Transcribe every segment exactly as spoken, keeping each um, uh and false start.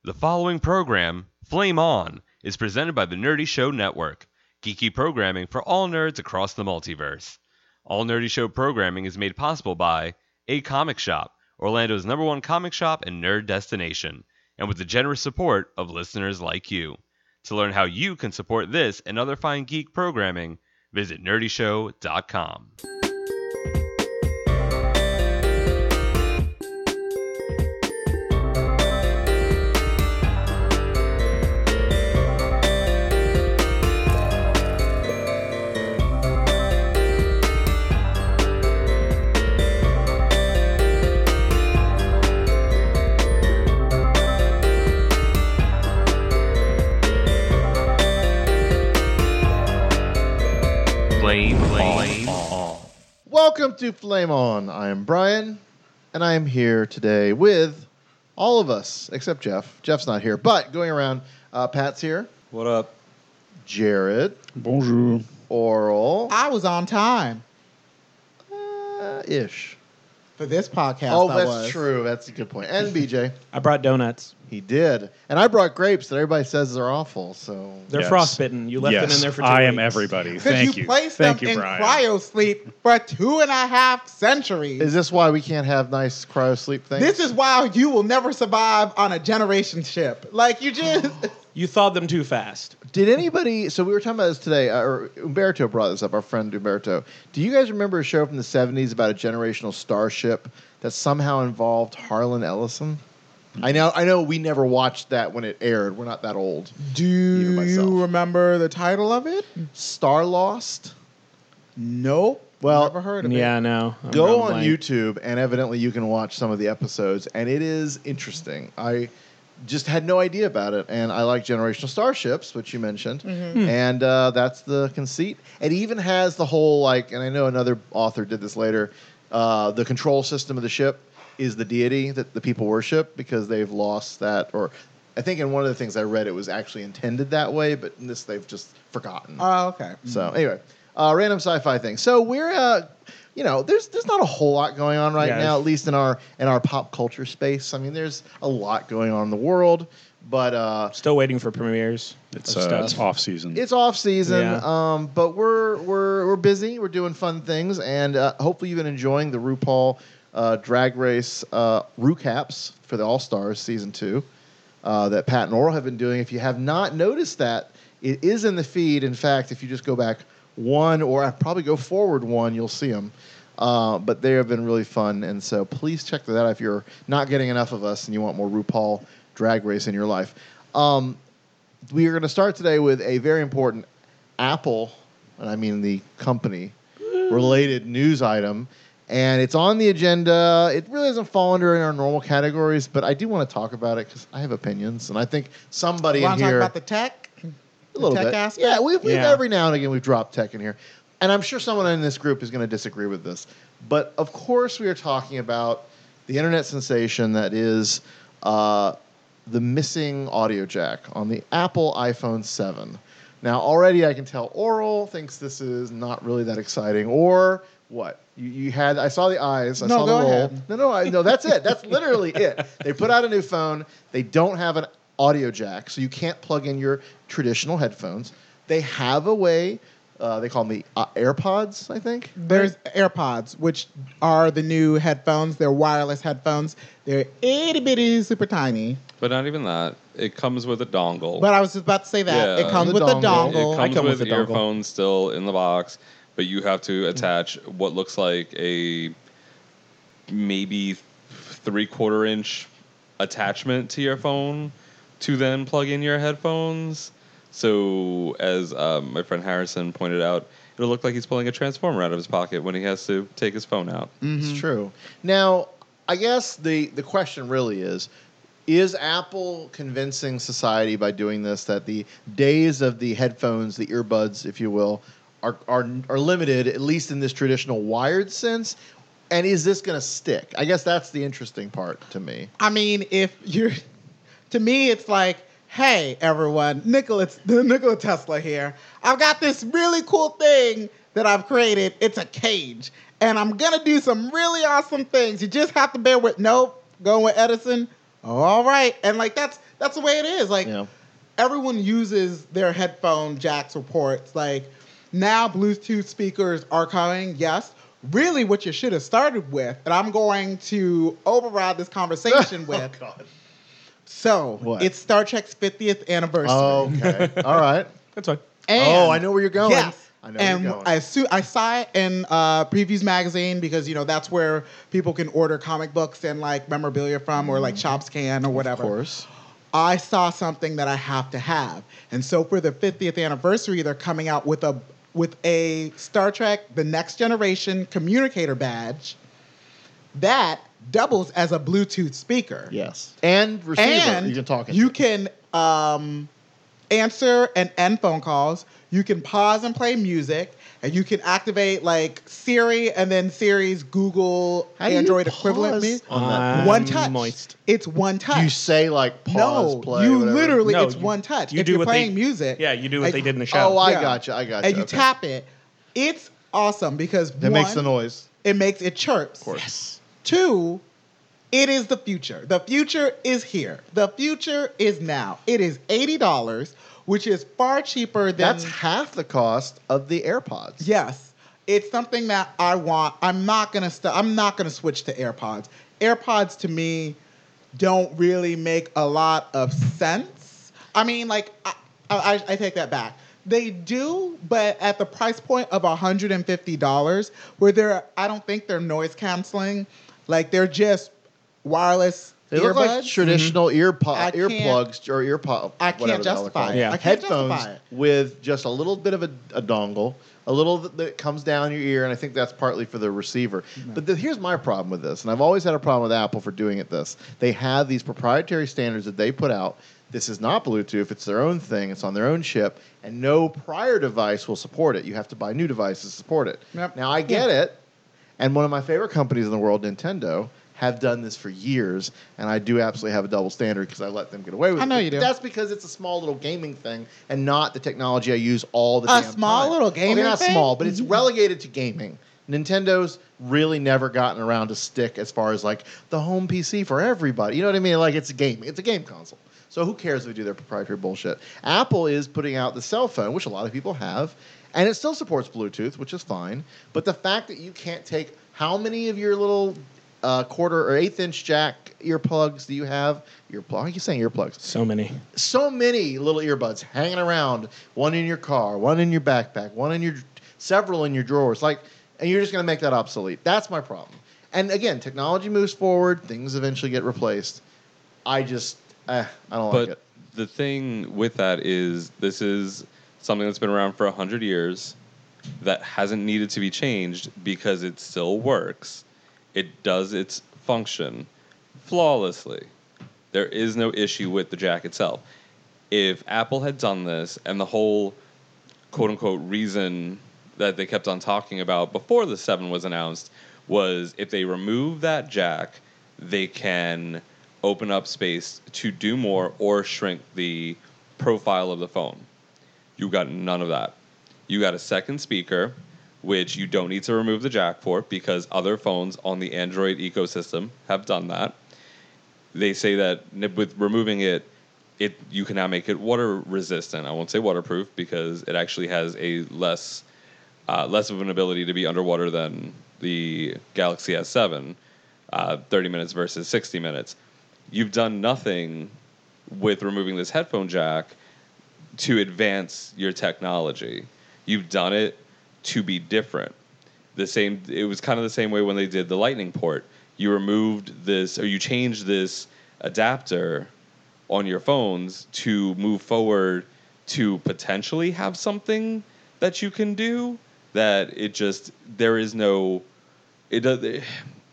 The following program, Flame On, is presented by the Nerdy Show Network, geeky programming for all nerds across the multiverse. All Nerdy Show programming is made possible by A Comic Shop, Orlando's number one comic shop and nerd destination, and with the generous support of listeners like you. To learn how you can support this and other fine geek programming, visit nerdy show dot com. Flame, flame on. Welcome to Flame On. I am Brian, and I am here today with all of us, except Jeff. Jeff's not here, but going around, uh, Pat's here. What up? Jared. Bonjour. Oral. I was on time Uh, ish. for this podcast. Oh, I that's was. true. That's a good point. And B J. I brought donuts. He did. And I brought grapes that everybody says are awful, so... They're Yes. frostbitten. You left yes, them in there for two I am weeks. everybody. Because Thank you you. placed Thank them you, in Brian. cryo sleep for two and a half centuries. Is this why we can't have nice cryo sleep things? this is why you will never survive on a generation ship. Like, you just... You thawed them too fast. Did anybody... So we were talking about this today, uh, or Umberto brought this up, our friend Umberto. Do you guys remember a show from the seventies about a generational starship that somehow involved Harlan Ellison? I know I know we never watched that when it aired. We're not that old. Do Even myself. you remember the title of it? Star Lost? Nope. Well, Never heard of Yeah, it. no. I'm Go drawing a on blank. YouTube, and evidently you can watch some of the episodes, and it is interesting. I just had no idea about it, and I like generational starships, which you mentioned, and uh, that's the conceit. It even has the whole, like, and I know another author did this later, uh, the control system of the ship is the deity that the people worship because they've lost that, or I think in one of the things I read it was actually intended that way, but in this they've just forgotten. Oh, okay. So anyway, uh, random sci-fi thing. So we're, uh, you know, there's there's not a whole lot going on right Yeah. now, at least in our in our pop culture space. I mean, there's a lot going on in the world, but uh, Still waiting for premieres. It's, of uh, stuff. it's off season. it's off season. Yeah. Um, but we're we're we're busy. We're doing fun things, and uh, hopefully you've been enjoying the RuPaul uh, Drag Race uh, recaps for the All Stars season two uh, that Pat and Oral have been doing. If you have not noticed that, it is in the feed. In fact, if you just go back one or I probably go forward one, you'll see them. Uh, but they have been really fun, and so please check that out if you're not getting enough of us and you want more RuPaul Drag Race in your life. Um, we are going to start today with a very important Apple, and I mean the company, related news item. And it's on the agenda. It really doesn't fall under in our normal categories, but I do want to talk about it because I have opinions, and I think somebody You in want to talk here about the tech? a little tech bit. aspect? Yeah, we've, we've Yeah. every now and again we've dropped tech in here, and I'm sure someone in this group is going to disagree with this. But of course, we are talking about the internet sensation that is uh, the missing audio jack on the Apple iPhone seven. Now, already I can tell Oral thinks this is not really that exciting, or what? You, you had I saw the eyes. I No, saw go the roll. ahead. No, no, I, no. That's it. That's literally it. They put out a new phone. They don't have an audio jack, so you can't plug in your traditional headphones. They have a way. Uh, they call them the uh, AirPods, I think. There's AirPods, which are the new headphones. They're wireless headphones. They're itty bitty, super tiny. But not even that. It comes with a dongle. But I was just about to say that. Yeah. It comes The with dongle. a it dongle. I comes come with, with a dongle. earphones still in the box, but you have to attach what looks like a maybe three quarter inch attachment to your phone to then plug in your headphones. So, as um, my friend Harrison pointed out, it'll look like he's pulling a transformer out of his pocket when he has to take his phone out. It's true. Now, I guess the, the question really is, is Apple convincing society by doing this that the days of the headphones, the earbuds, if you will, are, are, are limited, at least in this traditional wired sense? And is this going to stick? I guess that's the interesting part to me. I mean, if you're, to me, it's like, hey, everyone, Nikola, Nikola Tesla here. I've got this really cool thing that I've created. It's a cage. And I'm going to do some really awesome things. You just have to bear with, nope, going with Edison. Oh, all right. And like, that's that's the way it is. Like Yeah. everyone uses their headphone jacks or ports. Like now Bluetooth speakers are coming, yes. Really what you should have started with, and I'm going to override this conversation with. Oh, God. So What? it's Star Trek's fiftieth anniversary. Okay. All right. That's fine. And Oh, I know where you're going. Yes. I know where and you're going. I, su- I saw it in uh, Previews magazine because you know that's where people can order comic books and like memorabilia from, or like Shops Can or whatever. Of course. I saw something that I have to have, and so for the fiftieth anniversary, they're coming out with a with a Star Trek: The Next Generation communicator badge that doubles as a Bluetooth speaker. Yes. And receiver. And you can talk into. you can um, answer and end phone calls. You can pause and play music, and you can activate like Siri and then Siri's Google How do you Android pause equivalent. Me. on that? I'm One touch. Moist. It's one touch. You say like pause, no, play. you whatever. literally No, it's you- one touch. you if do you're what they- playing music, Yeah, you do what like- they did in the show. Oh, I Yeah. got you. I got you. and you okay. tap it. It's awesome because That one, makes the noise. it makes it chirps. Of course. Two, it is the future. The future is here. The future is now. It is eighty dollars, which is far cheaper than. That's half the cost of the AirPods. Yes, it's something that I want. I'm not gonna st- I'm not gonna switch to AirPods. AirPods to me don't really make a lot of sense. I mean, like I, I, I take that back. They do, but at the price point of one hundred fifty dollars, where they're I don't think they're noise canceling. Like they're just wireless They look earbuds. like traditional ear po- I can't- earplugs or ear pod. I can't whatever the hell they're justify called. it. Yeah. I can't Headphones justify it. with just a little bit of a, a dongle, a little that, that comes down your ear, and I think that's partly for the receiver. But the, here's my problem with this, and I've always had a problem with Apple for doing it this. They have these proprietary standards that they put out. This is not Bluetooth. It's their own thing. It's on their own chip, and no prior device will support it. You have to buy new devices to support it. Yep. Now, I get it, and one of my favorite companies in the world, Nintendo, have done this for years, and I do absolutely have a double standard because I let them get away with I it. know you But do. That's because it's a small little gaming thing and not the technology I use all the A damn small time. little gaming okay, not thing? Mm-hmm. small, but it's relegated to gaming. Nintendo's really never gotten around to stick as far as like the home P C for everybody. You know what I mean? Like it's a game. It's a game console. So who cares if they do their proprietary bullshit? Apple is putting out the cell phone, which a lot of people have, and it still supports Bluetooth, which is fine. But the fact that you can't take how many of your little uh, quarter or eighth inch jack earplugs do you have? Earplug? Why are you saying earplugs? So many. So many little earbuds hanging around. One in your car, one in your backpack, one in your, several in your drawers. Like, and you're just going to make that obsolete. That's my problem. And again, technology moves forward. Things eventually get replaced. I just, eh, I don't But like it. the thing with that is this is something that's been around for one hundred years that hasn't needed to be changed because it still works. It does its function flawlessly. There is no issue with the jack itself. If Apple had done this and the whole quote-unquote reason that they kept on talking about before the seven was announced was if they remove that jack, they can open up space to do more or shrink the profile of the phone. You got none of that. You got a second speaker, which you don't need to remove the jack for because other phones on the Android ecosystem have done that. They say that n- with removing it, it you can now make it water resistant. I won't say waterproof because it actually has a less uh, less of an ability to be underwater than the Galaxy S seven, uh, thirty minutes versus sixty minutes. You've done nothing with removing this headphone jack to advance your technology. You've done it to be different. The same. It was kind of the same way when they did the Lightning port. You removed this, or you changed this adapter on your phones to move forward to potentially have something that you can do. That it just there is no. It does.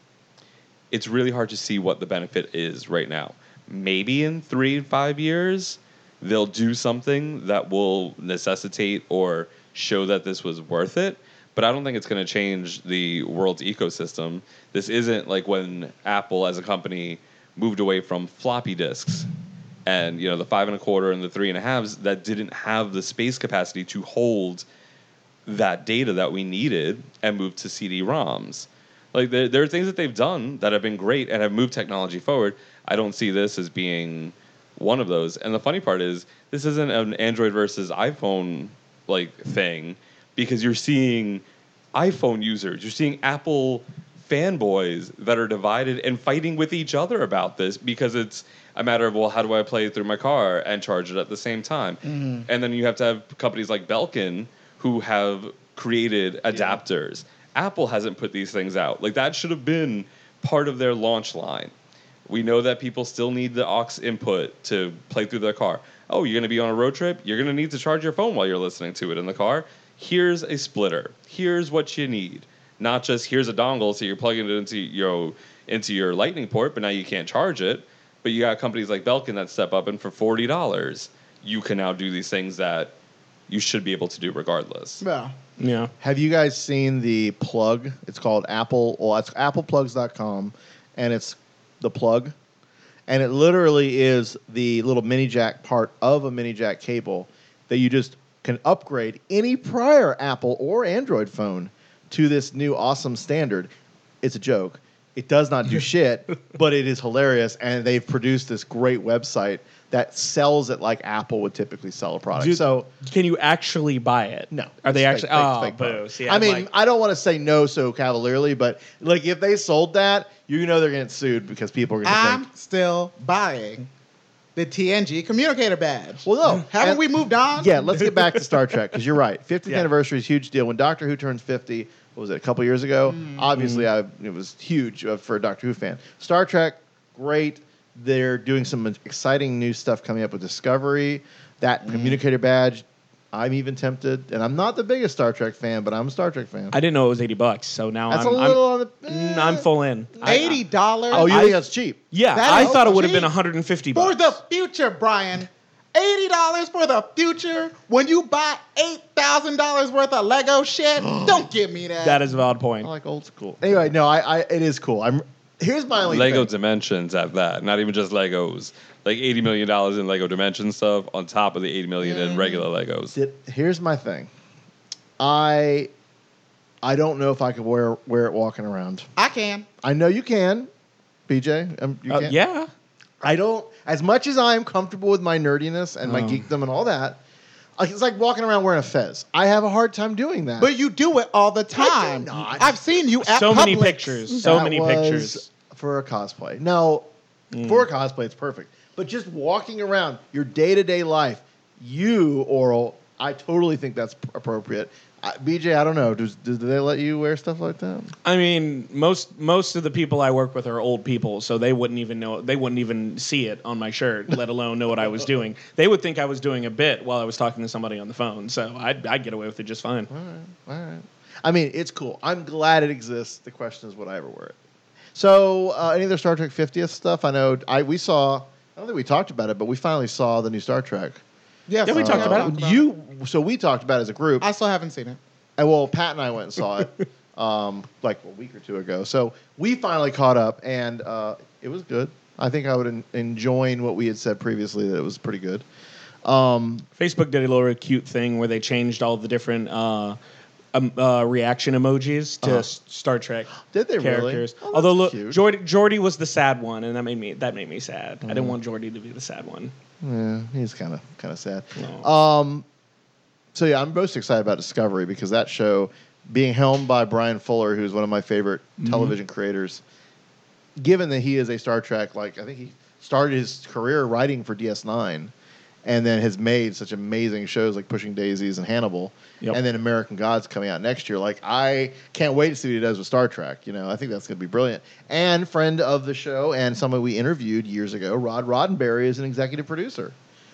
It's really hard to see what the benefit is right now. Maybe in three, five years, they'll do something that will necessitate or show that this was worth it. But I don't think it's going to change the world's ecosystem. This isn't like when Apple as a company moved away from floppy disks and, you know, the five and a quarter and the three and a halves that didn't have the space capacity to hold that data that we needed and moved to C D ROMs. Like there, there are things that they've done that have been great and have moved technology forward. I don't see this as being one of those. And the funny part is, this isn't an Android versus iPhone like thing, because you're seeing iPhone users, you're seeing Apple fanboys that are divided and fighting with each other about this because it's a matter of, well, how do I play it through my car and charge it at the same time? Mm-hmm. And then you have to have companies like Belkin who have created adapters. Yeah. Apple hasn't put these things out. Like, that should have been part of their launch line. We know that people still need the aux input to play through their car. Oh, you're going to be on a road trip? You're going to need to charge your phone while you're listening to it in the car. Here's a splitter. Here's what you need. Not just here's a dongle, so you're plugging it into your into your Lightning port, but now you can't charge it. But you got companies like Belkin that step up, and for forty dollars, you can now do these things that you should be able to do regardless. Yeah. Yeah. Have you guys seen the plug? It's called Apple. Well, it's apple plugs dot com, and it's the plug, and it literally is the little mini jack part of a mini jack cable that you just can upgrade any prior Apple or Android phone to this new awesome standard. It's a joke. It does not do shit, but it is hilarious, and they've produced this great website that sells it like Apple would typically sell a product. Do- so Can you actually buy it? no, Are they it's actually? fake- fake- oh, fake boo. product. See, I I'm mean, like- I don't want to say no so cavalierly, but like if they sold that, you know they're going to get sued because people are going to I'm think. still buying the T N G communicator badge. Well, no, Haven't and- we moved on? Yeah, let's get back to Star Trek because you're right. fiftieth Yeah. anniversary is a huge deal. When Doctor Who turns fifty, what was it, a couple years ago? Obviously, I, it was huge uh, for a Doctor Who fan. Star Trek, great. They're doing some exciting new stuff coming up with Discovery. That communicator badge, I'm even tempted. And I'm not the biggest Star Trek fan, but I'm a Star Trek fan. I didn't know it was eighty bucks, so now That's I'm, a little on the. I'm, mm, I'm full in. I- Eighty dollars. Oh, you I- think that's cheap? Yeah, That I is thought it would have been cheap. one hundred fifty for bucks. the future, Brian. Eighty dollars for the future when you buy eight thousand dollars worth of Lego shit. Don't give me that. That is a valid I point. like old school. Anyway, no, I, I it is cool. I'm. Here's my only Lego thing. Dimensions at that, not even just Legos. Like eighty million dollars in Lego Dimension stuff on top of the eighty million dollars in regular Legos. Did- here's my thing. I I don't know if I could wear wear it walking around. I can. I know you can, B J. Um, you Uh, can. yeah. I don't. As much as I am comfortable with my nerdiness and my Oh. geekdom and all that, like it's like walking around wearing a fez. I have a hard time doing that. But you do it all the time. not. I've seen you at So many Publix. pictures. So That many was pictures. for a cosplay. No, for a cosplay, it's perfect. But just walking around your day to day life, you Oral, I totally think that's p- appropriate. Uh, B J, I don't know. Does, do they let you wear stuff like that? I mean, most most of the people I work with are old people, so they wouldn't even know. They wouldn't even see it on my shirt, let alone know what I was doing. They would think I was doing a bit while I was talking to somebody on the phone. So I'd, I'd get away with it just fine. All right. I mean, it's cool. I'm glad it exists. The question is, would I ever wear it? So, uh, any other Star Trek fiftieth stuff? I know I we saw. I don't think we talked about it, but we finally saw the new Star Trek. Yes, Yeah, we talked about it. You. So we talked about it as a group. I still haven't seen it. And well, Pat and I went and saw it um, like a week or two ago. So we finally caught up, and uh, it was good. I think I would en- enjoin what we had said previously that it was pretty good. Um, Facebook did a little cute thing where they changed all the different uh, um, uh, reaction emojis to Uh-huh. S- Star Trek Did they really? characters. Oh, that's Although look, cute. Jordy, Jordy was the sad one, and that made me that made me sad. I Mm. didn't want Jordy to be the sad one. yeah, he's kind of kind of sad. No. Um, so yeah, I'm most excited about Discovery because that show, being helmed by Brian Fuller, who's one of my favorite television creators, given that he is a Star Trek, like I think he started his career writing for D S nine, and then has made such amazing shows like Pushing Daisies and Hannibal, Yep. and then American Gods coming out next year. Like I can't wait to see what he does with Star Trek. You know, I think that's going to be brilliant. And friend of the show and someone we interviewed years ago, Rod Roddenberry, is an executive producer.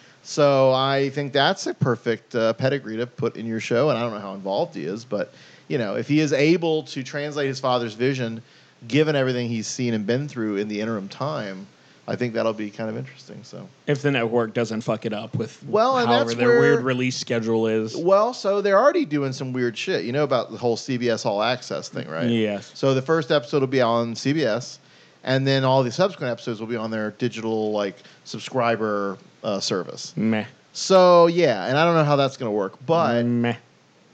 So I think that's a perfect uh, pedigree to put in your show. And I don't know how involved he is, but you know, if he is able to translate his father's vision, given everything he's seen and been through in the interim time, I think that'll be kind of interesting. So, If the network doesn't fuck it up with Well, and however that's their where- weird release schedule is. well, so they're already doing some weird shit. You know about the whole C B S All Access thing, right? Yes. So the first episode will be on C B S, and then all the subsequent episodes will be on their digital like subscriber uh, service. Meh. So yeah, and I don't know how that's going to work, but Meh.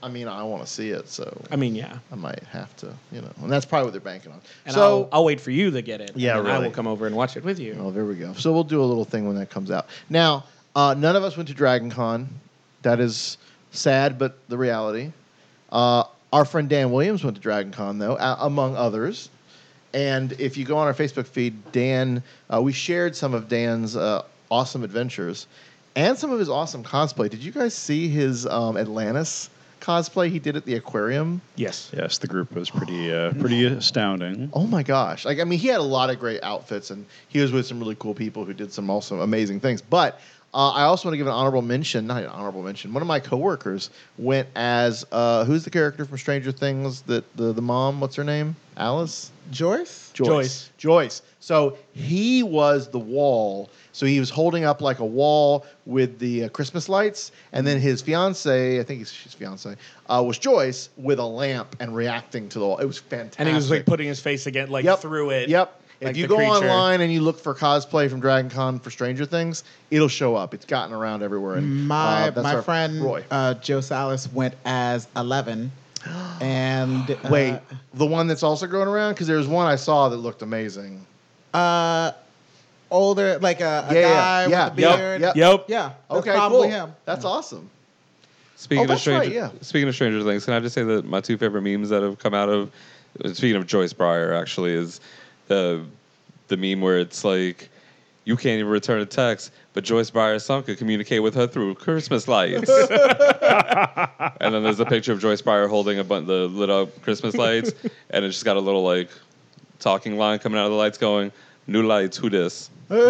I mean, I want to see it, so I mean, yeah. I might have to, you know, and that's probably what they're banking on. And so, I'll, I'll wait for you to get it. Yeah, and then I really. will come over and watch it with you. oh, there we go. So we'll do a little thing when that comes out. Now, uh, none of us went to Dragon Con. That is sad, but the reality. Uh, our friend Dan Williams went to Dragon Con, though, a- among others. And if you go on our Facebook feed, Dan, uh, we shared some of Dan's uh, awesome adventures and some of his awesome cosplay. Did you guys see his um, Atlantis cosplay he did at the aquarium? Yes. Yes, the group was pretty uh, pretty astounding. Oh my gosh! Like I mean, he had a lot of great outfits, and he was with some really cool people who did some also amazing things. But uh, I also want to give an honorable mention. Not an honorable mention. One of my coworkers went as uh, who's the character from Stranger Things? That the the mom. What's her name? Alice. Joyce? Joyce. Joyce. Joyce. So he was the wall. So he was holding up like a wall with the uh, Christmas lights, and then his fiance, I think it's his fiance, uh, was Joyce with a lamp and reacting to the wall. It was fantastic. And he was like putting his face again, like Yep. through it. Yep. like if you the go creature. online and you look for cosplay from Dragon Con for Stranger Things, it'll show up. It's gotten around everywhere. And, My uh, that's my our friend Roy. uh, Joe Salas went as Eleven, and uh, Wait, the one that's also going around? Because there was one I saw that looked amazing. uh, older like a, a Yeah, yeah, guy yeah. with a Yep, beard. yep. Yep. Yeah, that's Okay, probably cool. him. That's awesome. Speaking Oh, of that's Stranger, right, yeah. speaking of Stranger Things, can I just say that my two favorite memes that have come out of, speaking of Joyce Breyer, actually, is the the meme where it's like, you can't even return a text, but Joyce Breyer's son could communicate with her through Christmas lights. And then there's a picture of Joyce Breyer holding a bunch the lit up Christmas lights, and it's just got a little like talking line coming out of the lights, going, "New lights, who dis?"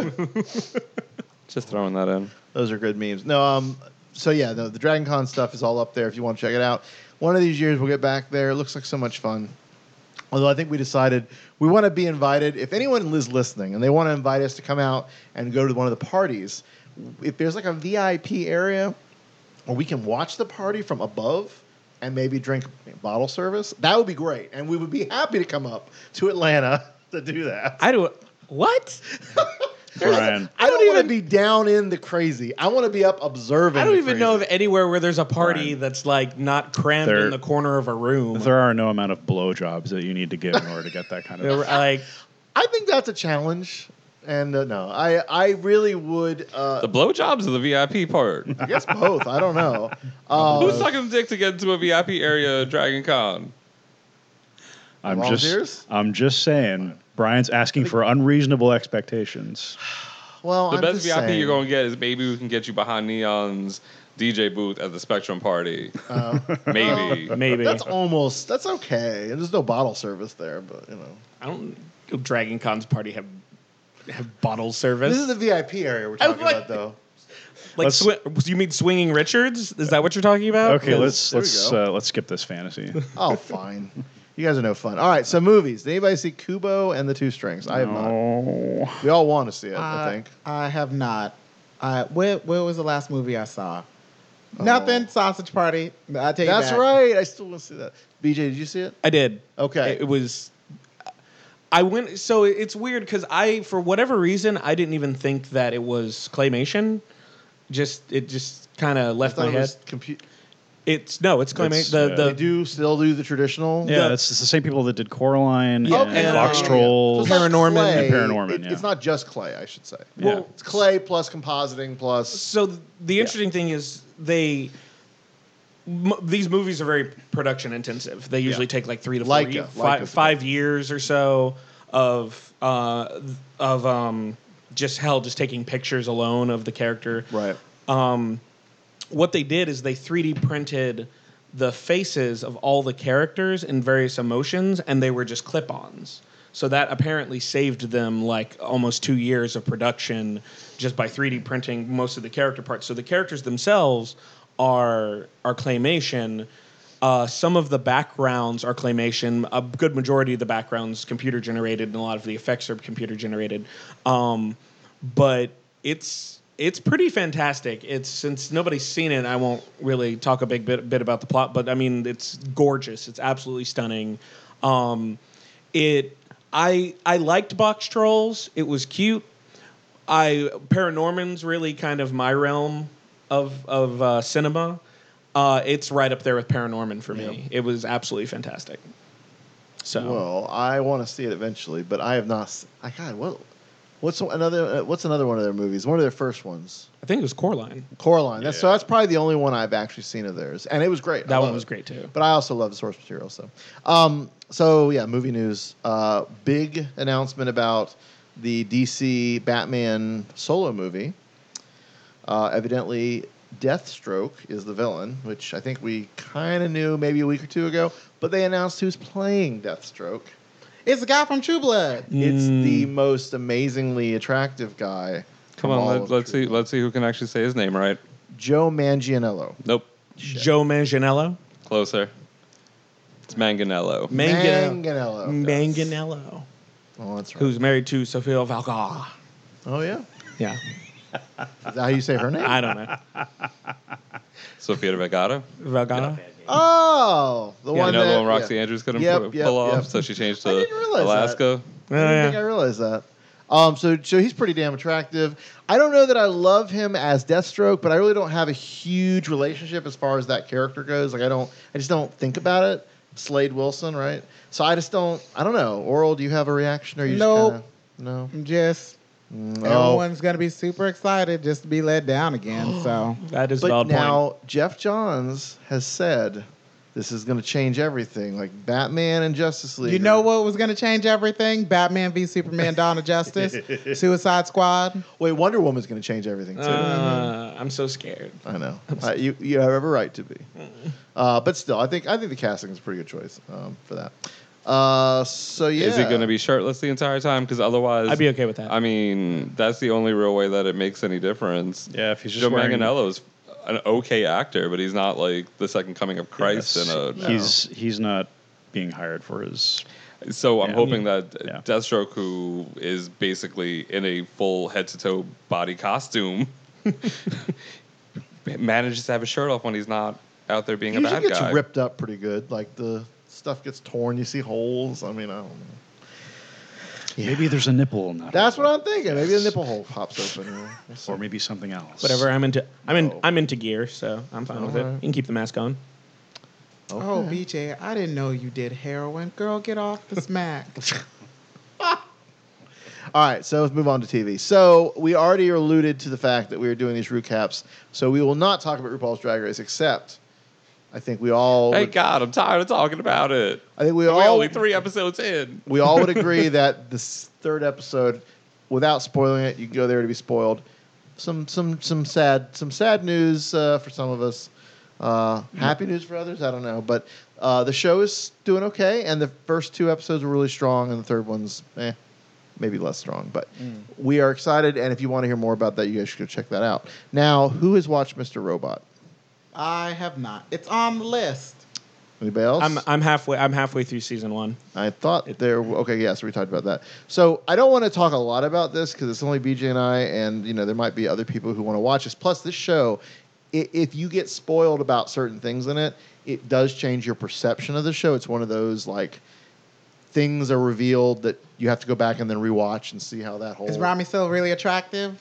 Just throwing that in. Those are good memes. No, um, so yeah, the, the Dragon Con stuff is all up there if you want to check it out. One of these years we'll get back there. It looks like so much fun. Although I think we decided we want to be invited. If anyone is listening and they want to invite us to come out and go to one of the parties, if there's like a V I P area where we can watch the party from above and maybe drink bottle service, that would be great. And we would be happy to come up to Atlanta to do that. I do. What? Brian, I don't, want to be down in the crazy. I want to be up observing. I don't the even know of crazy. anywhere where there's a party Brian. that's like not crammed There- in the corner of a room. there are no amount of blowjobs that you need to give in order to get that kind There of. were, like I think that's a challenge. And uh, no, I I really would. Uh, The blowjobs or the V I P part? I guess both. I don't know. Uh, Who's sucking dick to get into a V I P area at Dragon Con? I'm Volunteers? just, I'm just saying. Brian's asking for unreasonable expectations. well, The I'm best just V I P saying. you're gonna get is maybe we can get you behind Neon's D J booth at the Spectrum party. Uh, Maybe. maybe. That's almost. That's okay. There's no bottle service there, but you know. I don't. Dragon Con's party have have bottle service. This is the V I P area we're I talking like- about, though. like Let's- swi- you mean swinging Richards? Is that what you're talking about? Okay, let's there we let's go. uh, let's skip this fantasy. Oh, fine. You guys are no fun. All right, so movies. Did anybody see Kubo and the Two Strings? I have not. Oh, We all want to see it, I Uh, think. I have not. Uh, where where was the last movie I saw? Nothing. Sausage Party. I take Oh. That's that. right. I still want to see that. B J, did you see it? I did. Okay. It, it was. I went. So it's weird because I, for whatever reason, I didn't even think that it was claymation. Just it just kind of I left thought my it head. was compu- It's no, it's claymation. It's, The uh, the They do still do the traditional. yeah, The- it's, it's the same people that did Coraline Yeah, and and, Box uh, Trolls. So it's not Paranorman. clay. And Paranorman, It- yeah. It's not just clay, I should say. Yeah. well, It's clay plus compositing plus. So th- the interesting thing is they. M- these movies are very production intensive. They usually Yeah. take like three to four Leica. ye- Leica's five, the five years or so of uh, of um, just hell, just taking pictures alone of the character. Right. Um, what they did is they three D printed the faces of all the characters in various emotions, and they were just clip-ons. So that apparently saved them like almost two years of production just by three D printing most of the character parts. So the characters themselves are are claymation. Uh, some of the backgrounds are claymation. A good majority of the backgrounds computer generated, and a lot of the effects are computer generated. Um, but it's it's pretty fantastic. It's since nobody's seen it, I won't really talk a big bit, bit about the plot. But I mean, it's gorgeous. It's absolutely stunning. Um, it I I liked Box Trolls. It was cute. I Paranorman's really kind of my realm of of uh, cinema. Uh, it's right up there with Paranorman for me. Yeah. It was absolutely fantastic. So Well, I want to see it eventually, but I have not. s- I God, what? What's another? Uh, what's another one of their movies? One of their first ones. I think it was Coraline. Coraline. That's so. Yeah. That's probably the only one I've actually seen of theirs, and it was great. I That one love was it. great too. But I also love the source material. So, um, so yeah, movie news. Uh, big announcement about the D C Batman solo movie. Uh, evidently, Deathstroke is the villain, which I think we kind of knew maybe a week or two ago. But they announced who's playing Deathstroke. It's the guy from True Blood. It's Mm. the most amazingly attractive guy. Come from all on, of let, let's True see. Blood. Let's see who can actually say his name right. Joe Manganiello. Nope, Joe Manganiello. closer. It's Manganello. Manganiello. Manganiello. Manganiello. Oh, that's right. Who's married to Sofia Vergara. Oh yeah. Yeah. Is that how you say her name? I don't know. Sofia Vergara. Vergara. Oh, the You one know that the one Roxy yeah. Andrews couldn't Yep, pull, yep, pull off, yep. so she changed I to didn't realize Alaska. I didn't yeah. think I realized that. Um, so, so he's pretty damn attractive. I don't know that I love him as Deathstroke, but I really don't have a huge relationship as far as that character goes. Like I don't, I just don't think about it. Slade Wilson, right? So I just don't. I don't know. Oral, do you have a reaction, or you Nope. just kinda, no? I'm just Mm, oh. everyone's gonna be super excited just to be let down again. So That is a But valid now point. Jeff Johns has said this is going to change everything. Like Batman and Justice League. you know what was gonna change everything? Batman v Superman: Dawn of Justice, Suicide Squad. Wait, Wonder Woman's going to change everything too. Uh, I'm so scared. I know. Uh, you you have every right to be. Uh, but still, I think I think the casting is a pretty good choice um, for that. Uh, so yeah. Is he going to be shirtless the entire time? Because otherwise, I'd be okay with that. I mean, that's the only real way that it makes any difference. Yeah, if he's just Joe wearing- Manganiello's an okay actor, but he's not like the second coming of Christ Yes, in a. he's he's not being hired for his. So I'm Yeah. hoping that Yeah. Deathstroke, who is basically in a full head to toe body costume, manages to have his shirt off when he's not out there being He a usually bad gets guy. ripped up pretty good. Like the stuff gets torn. You see holes. I mean, I don't know. Maybe there's a nipple in that. That's hole. what I'm thinking. Maybe the nipple hole pops open. You know? We'll see. Or maybe something else. Whatever. I'm into. I'm in. Oh. I'm into gear, so I'm fine with it. Alright. You can keep the mask on. Oh, Okay. B J, I didn't know you did heroin. Girl, get off the smack. All right, so let's move on to T V. So we already alluded to the fact that we are doing these recaps. So we will not talk about RuPaul's Drag Race, except I think we all. Hey would, God, I'm tired of talking about it. I think we We're all. only three episodes in. We all would agree that this third episode, without spoiling it, you can go there to be spoiled. Some some some sad some sad news uh, for some of us. Uh, happy news for others. I don't know, but uh, the show is doing okay, and the first two episodes were really strong, and the third one's eh, maybe less strong. But we are excited, and if you want to hear more about that, you guys should go check that out. Now, who has watched Mister Robot? I have not. It's on the list. Anybody else? I'm. I'm halfway. I'm halfway through season one. I thought there. Okay, yeah. So we talked about that. So I don't want to talk a lot about this because it's only B J and I, and you know there might be other people who want to watch this. Plus, this show, i- if you get spoiled about certain things in it, it does change your perception of the show. It's one of those like things are revealed that you have to go back and then rewatch and see how that whole. Is Rami still really attractive?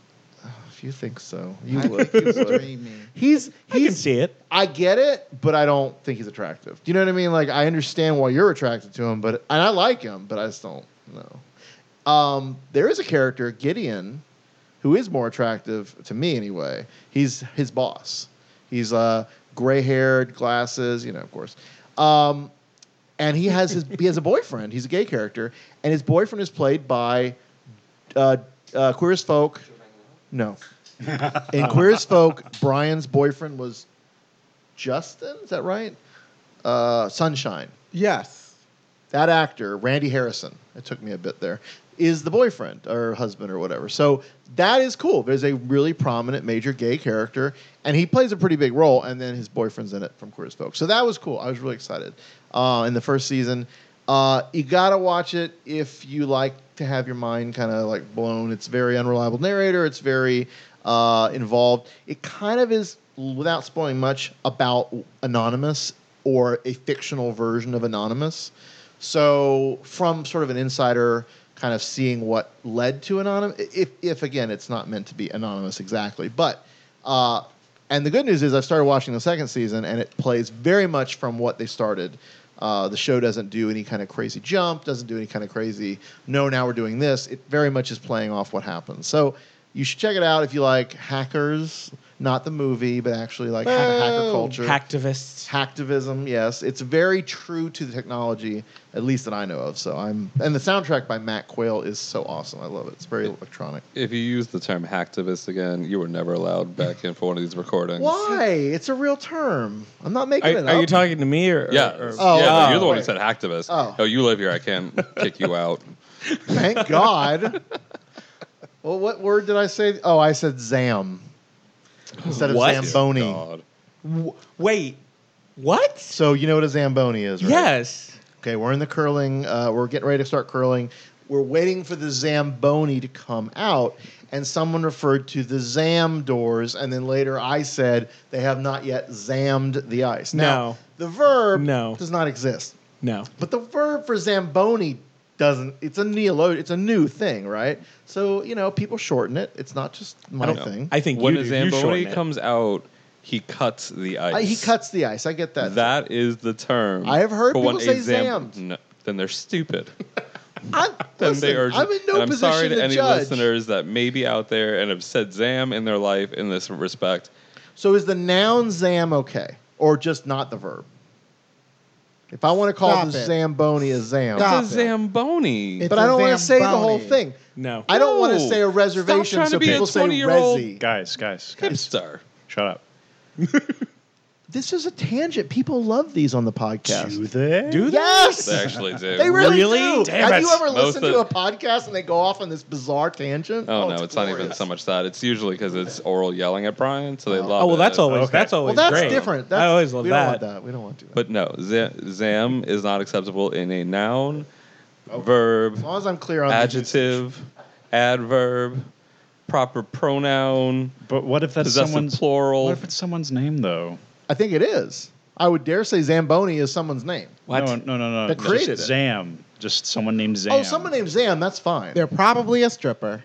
If you think so, you I would. think he's You would. dreamy. He's I can he's. see it. I get it, but I don't think he's attractive. Do you know what I mean? Like, I understand why you're attracted to him, but and I like him, but I just don't know. Um, there is a character, Gideon, who is more attractive to me anyway. He's his boss. He's uh, gray-haired, glasses, you know, of course. Um, and he has his he has a boyfriend. He's a gay character, and his boyfriend is played by uh, uh, Queer as Folk. No. In Queer as Folk, Brian's boyfriend was Justin. Is that right? Uh, Sunshine. Yes. That actor, Randy Harrison, it took me a bit there, is the boyfriend or husband or whatever. So that is cool. There's a really prominent major gay character, and he plays a pretty big role, and then his boyfriend's in it from Queer as Folk. So that was cool. I was really excited uh, in the first season. Uh, you got to watch it if you like to have your mind kind of like blown. It's very unreliable narrator. It's very uh, involved. It kind of is, without spoiling much, about Anonymous or a fictional version of Anonymous. So from sort of an insider kind of seeing what led to Anonymous, if, if again, it's not meant to be Anonymous exactly, but uh, And the good news is I started watching the second season, and it plays very much from what they started. Uh, the show doesn't do any kind of crazy jump, doesn't do any kind of crazy, no, now we're doing this. It very much is playing off what happens. So you should check it out if you like hackers, not the movie, but actually like hack- hacker culture. Hacktivists. Hacktivism, yes. It's very true to the technology, at least that I know of. So I'm, and the soundtrack by Matt Quayle is so awesome. I love it. It's very electronic. If you use the term hacktivist again, you were never allowed back in for one of these recordings. Why? It's a real term. I'm not making Are, it are up. you talking to me or? Yeah, or- or- Oh, yeah. oh, You're the one who right. said hacktivist. Oh. Oh, you live here. I can't kick you out. Thank God. Well, what word did I say? Oh, I said Zam instead of What? Zamboni. God. W- wait, what? So you know what a Zamboni is, right? Yes. Okay, we're in the curling. Uh, we're getting ready to start curling. We're waiting for the Zamboni to come out, and someone referred to the Zam doors, and then later I said they have not yet zammed the ice. Now, No. the verb No. does not exist, No. but the verb for Zamboni doesn't. It's a neolo. It's a new thing, right? So you know, people shorten it. It's not just my don't know. thing. I think When you a do. You Zamboni shorten it. comes out, he cuts the ice. I, he cuts the ice. I get that. That is the term. I have heard for when people a say Zam- zammed. No, then they're stupid. I'm, Then listen, they are. I'm in no and I'm position sorry to, to any judge. listeners that may be out there and have said Zam in their life in this respect. So is the noun Zam okay, or just not the verb? If I want to call Stop the it. Zamboni a Zam, Stop. It's a Zamboni. It's but a I don't want to say the whole Zamboni. thing. No. I don't want to No. say a Stop reservation, trying so to be a people say twenty-year-old resi. Guys, guys, guys, Hipster. shut up. This is a tangent. People love these on the podcast. Do they? Do they? Yes, They actually do. they really, Really? do. Damn Have it. you ever Most listened of- to a podcast and they go off on this bizarre tangent? Oh, no, it's not even glorious. so much that. It's usually because it's oral yelling at Brian, so they love Oh well, it. that's always Okay. that's Well, always that's great. different. That's, I always love we don't that. want that. We don't want to do that. But no, za- Zam is not acceptable in a noun, verb, as long as I'm clear on the adjective, adverb, proper pronoun, But what if that's possessive someone's plural. What if it's someone's name though? I think it is. I would dare say Zamboni is someone's name. What? No, no, no, no. That created just it. Zam. Just someone named Zam. Oh, someone named Zam. That's fine. They're probably a stripper.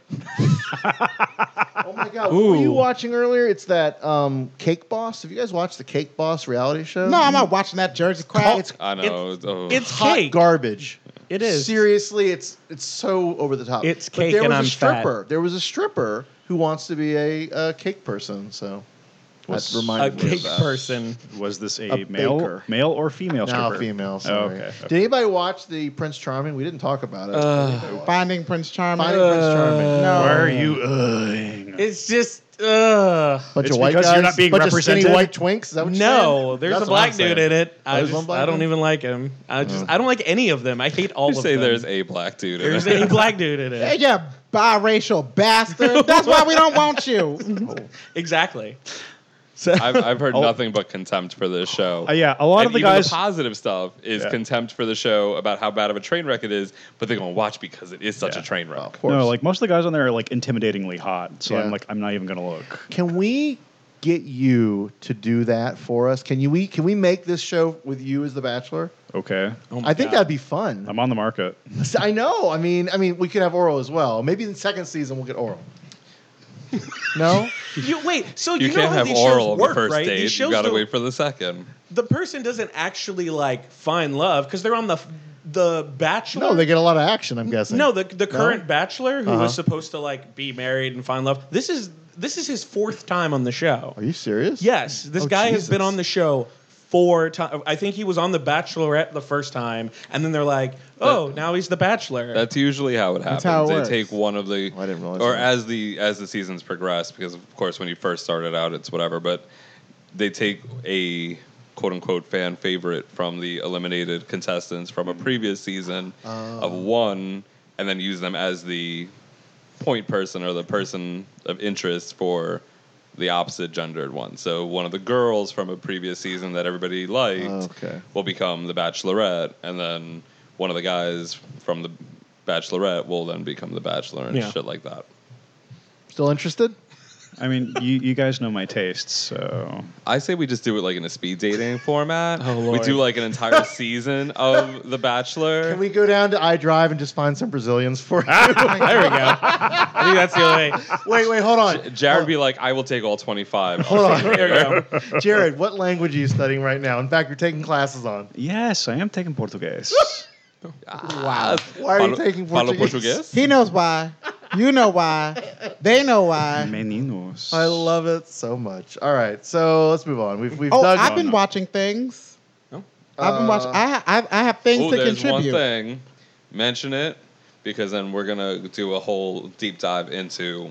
Oh my God! What were you Ooh. watching earlier? It's that um, Cake Boss. Have you guys watched the Cake Boss reality show? No, I'm not watching that Jersey crap. It's I know. oh. It's hot cake. garbage. It is. Seriously, it's it's so over the top. It's But cake there and was I'm a fat. stripper. There was a stripper who wants to be a, a cake person. So Was- that A reminded me of cake that. person. Was this a, A male, baker. male or female Now stripper? female. Oh, Sorry. okay. Did anybody watch the Prince Charming? We didn't talk about it. Uh, Finding Prince Charming. Finding Prince Charming. no. Why are you? Uh, It's just uh Bunch It's of white because guys. you're not being bunch of skinny represented? white twinks. Is that what you're no, saying? there's That's a what I'm black dude saying. in it. I there's just one black I don't dude? even like him. I just Oh. I don't like any of them. I hate all You of say them. there's a black dude in There's it. a black dude in Hey, it. you biracial bastard. That's why we don't want you. Exactly. I've, I've heard Oh. nothing but contempt for this show. Uh, yeah, a lot and of the even guys. the positive stuff is Yeah. contempt for the show about how bad of a train wreck it is, but they're going to watch because it is such Yeah. a train wreck. Oh, of course. no, like most of the guys on there are like intimidatingly hot. So Yeah. I'm like, I'm not even gonna look. Can we get you to do that for us? Can you we can we make this show with you as the Bachelor? Okay, Oh my I think God. that'd be fun. I'm on the market. I know. I mean, I mean, we could have oral as well. Maybe in the second season we'll get oral. No, You wait. So You, you, know can't how have these oral shows on work, the first right? date. These You shows got to don't- wait for the second. the person doesn't actually like find love because they're on the the Bachelor. no, they get a lot of action. I'm guessing. No, the the current Bachelor who Uh-huh. was supposed to like be married and find love. This is this is his fourth time on the show. Are you serious? Yes, this Oh, guy has been Jesus. on the show four times. I think he was on the Bachelorette the first time, and then they're like, "Oh, now he's the Bachelor." That's usually how it happens. how it they works. take one of the, Oh, I didn't realize or that. as the as the seasons progress, because of course when you first started out, it's whatever. But they take a quote unquote fan favorite from the eliminated contestants from a previous season of one, and then use them as the point person or the person of interest for the opposite gendered one. So one of the girls from a previous season that everybody liked Oh, okay. will become the Bachelorette, and then one of the guys from the Bachelorette will then become the Bachelor and Yeah. shit like that. Still interested? I mean, you, you guys know my tastes, so I say we just do it like in a speed dating format. Oh, We Lord. do like an entire season of The Bachelor. Can we go down to iDrive and just find some Brazilians for you? There we go. I think that's the only way. wait, wait, hold on. Jared would be like, I will take all twenty-five. Hold on. There we go. Jared, what language are you studying right now? In fact, you're taking classes on. yes, I am taking Portuguese. Wow. Why are you taking Falo Portuguese? Portuguese? He knows why. You know why. They know why. Meninos. I love it so much. All right, so let's move on. We've we've Oh, dug. I've been no. watching things. No? I've been Uh, watching. I, I I have things Oh, to there's contribute. one thing. Mention it, because then we're gonna do a whole deep dive into.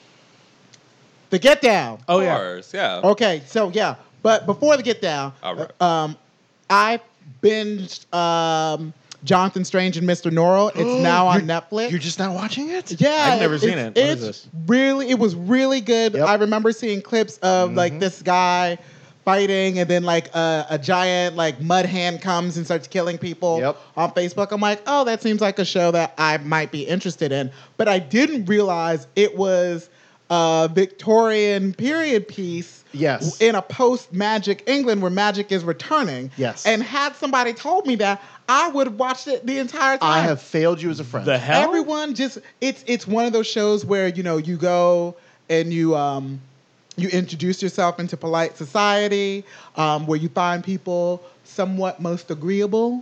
The Get Down. Oh yeah. Cars. Yeah. Okay, so yeah, but before the Get Down, All right. um, I binged um, Jonathan Strange and Mister Norrell. It's now on You're- Netflix. You're just not watching it? Yeah, I've never it's- seen it. What It's is this? really, it was really good. Yep. I remember seeing clips of Mm-hmm. like this guy fighting, and then like a, a giant like mud hand comes and starts killing people Yep. on Facebook. I'm like, oh, that seems like a show that I might be interested in. But I didn't realize it was a Victorian period piece. Yes. In a post Magic England where Magic is returning. Yes. And had somebody told me that, I would have watched it the entire time. I have failed you as a friend. The hell? Everyone just it's it's one of those shows where you know you go and you um you introduce yourself into polite society, um, where you find people somewhat most agreeable.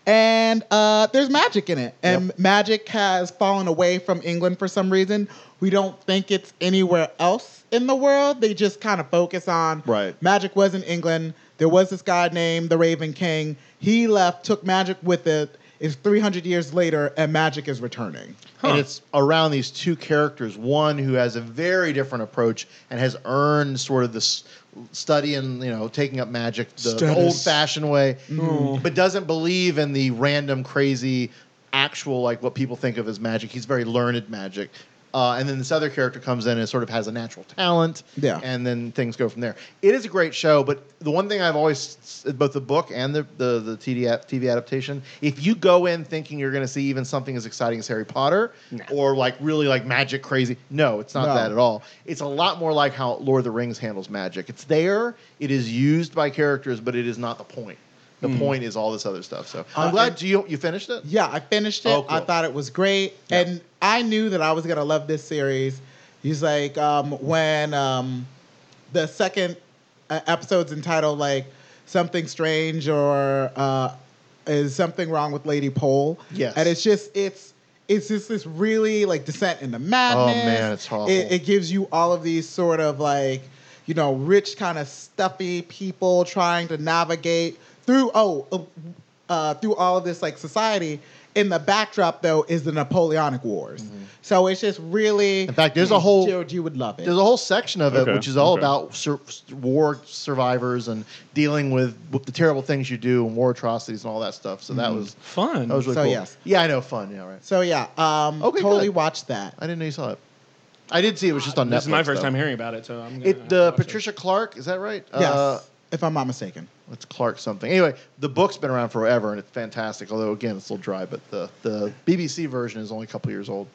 And uh, there's magic in it. And Yep. magic has fallen away from England for some reason. We don't think it's anywhere else in the world. They just kind of focus on Right. magic was in England. There was this guy named the Raven King. He left, took magic with it. It's three hundred years later, and magic is returning. And it's around these two characters. One who has a very different approach and has earned sort of this study and you know taking up magic the, the Status. old-fashioned way, but doesn't believe in the random, crazy, actual like what people think of as magic. He's very learned magic. Uh, and then this other character comes in and sort of has a natural talent. Yeah. And then things go from there. It is a great show, but the one thing I've always, both the book and the, the, the T V, ad- T V adaptation, if you go in thinking you're going to see even something as exciting as Harry Potter or like really like magic crazy, no, it's not No. that at all. It's a lot more like how Lord of the Rings handles magic. It's there, it is used by characters, but it is not the point. The point is all this other stuff. So I'm Uh, glad and- do you you finished it. Yeah, I finished it. Oh, cool. I thought it was great, Yeah. and I knew that I was gonna love this series. He's like, um, when um, the second uh, episode's entitled like something strange or uh, is something wrong with Lady Pole. Yes. and it's just it's it's just this really like descent into madness. Oh, man, it's awful. It, it gives you all of these sort of like you know rich kind of stuffy people trying to navigate through oh uh, uh, through all of this like society. In the backdrop though is the Napoleonic Wars. So it's just really In fact, there's a whole- George, you would love it. There's a whole section of it Okay, which is all okay. about sur- war survivors and dealing with, with the terrible things you do and war atrocities and all that stuff. So that was Fun. that was really So, cool. yes. Yeah, I know, fun. Yeah, right. So yeah, um, Okay, totally good. watched that. I didn't know you saw it. I did see it was just on Netflix. This is my first though. time hearing about it, so I'm gonna It have the to watch Patricia Clark, is that right? Yes, Uh, if I'm not mistaken. it's Clark something. Anyway, the book's been around forever and it's fantastic. Although again, it's a little dry, but the the B B C version is only a couple years old.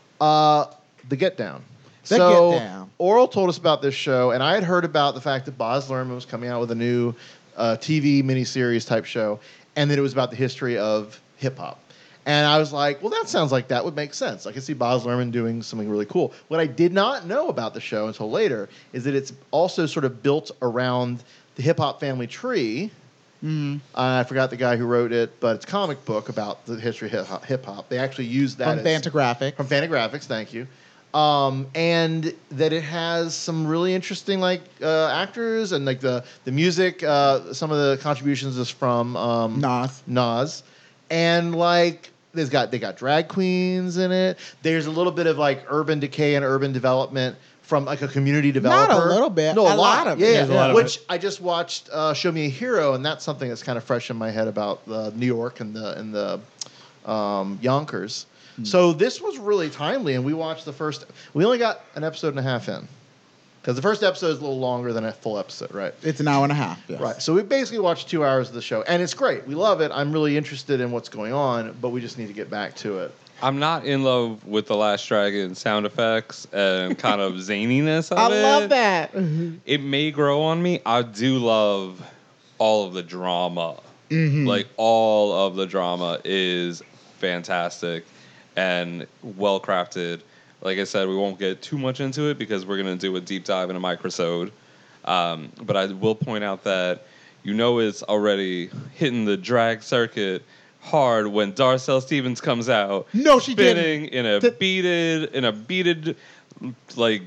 Uh, the Get Down. The so Get Down. Oral told us about this show, and I had heard about the fact that Baz Luhrmann was coming out with a new uh, T V miniseries type show, and that it was about the history of hip hop. And I was like, well, that sounds like that would make sense. I could see Baz Luhrmann doing something really cool. What I did not know about the show until later is that it's also sort of built around the hip hop family tree. Mm-hmm. Uh, I forgot the guy who wrote it, but it's a comic book about the history of hip hop. They actually used that From as, Fantagraphics. from Fantagraphics. Thank you. Um, and that it has some really interesting like uh, actors and like the the music. Uh, some of the contributions is from um, Nas. Nas, and like there's got they got drag queens in it. There's a little bit of like urban decay and urban development from like a community developer. Not a little bit, no, a a, lot of yeah, it. yeah. There's a lot of Which I just watched uh, Show Me a Hero, and that's something that's kind of fresh in my head about uh, New York and the and the um, Yonkers. Hmm. So this was really timely, and we watched the first. We only got an episode and a half in because the first episode is a little longer than a full episode, right? It's an hour and a half. Yes. Right. So we basically watched two hours of the show, and it's great. We love it. I'm really interested in what's going on, but we just need to get back to it. I'm not in love with the Last Dragon sound effects and kind of zaniness of I it. love that. It may grow on me. I do love all of the drama. Mm-hmm. Like all of the drama is fantastic and well crafted. Like I said, we won't get too much into it because we're gonna do a deep dive into Microsode. Um, but I will point out that you know it's already hitting the drag circuit hard when Darcel Stevens comes out. No, she spinning didn't. in a Th- beaded, in a beaded, like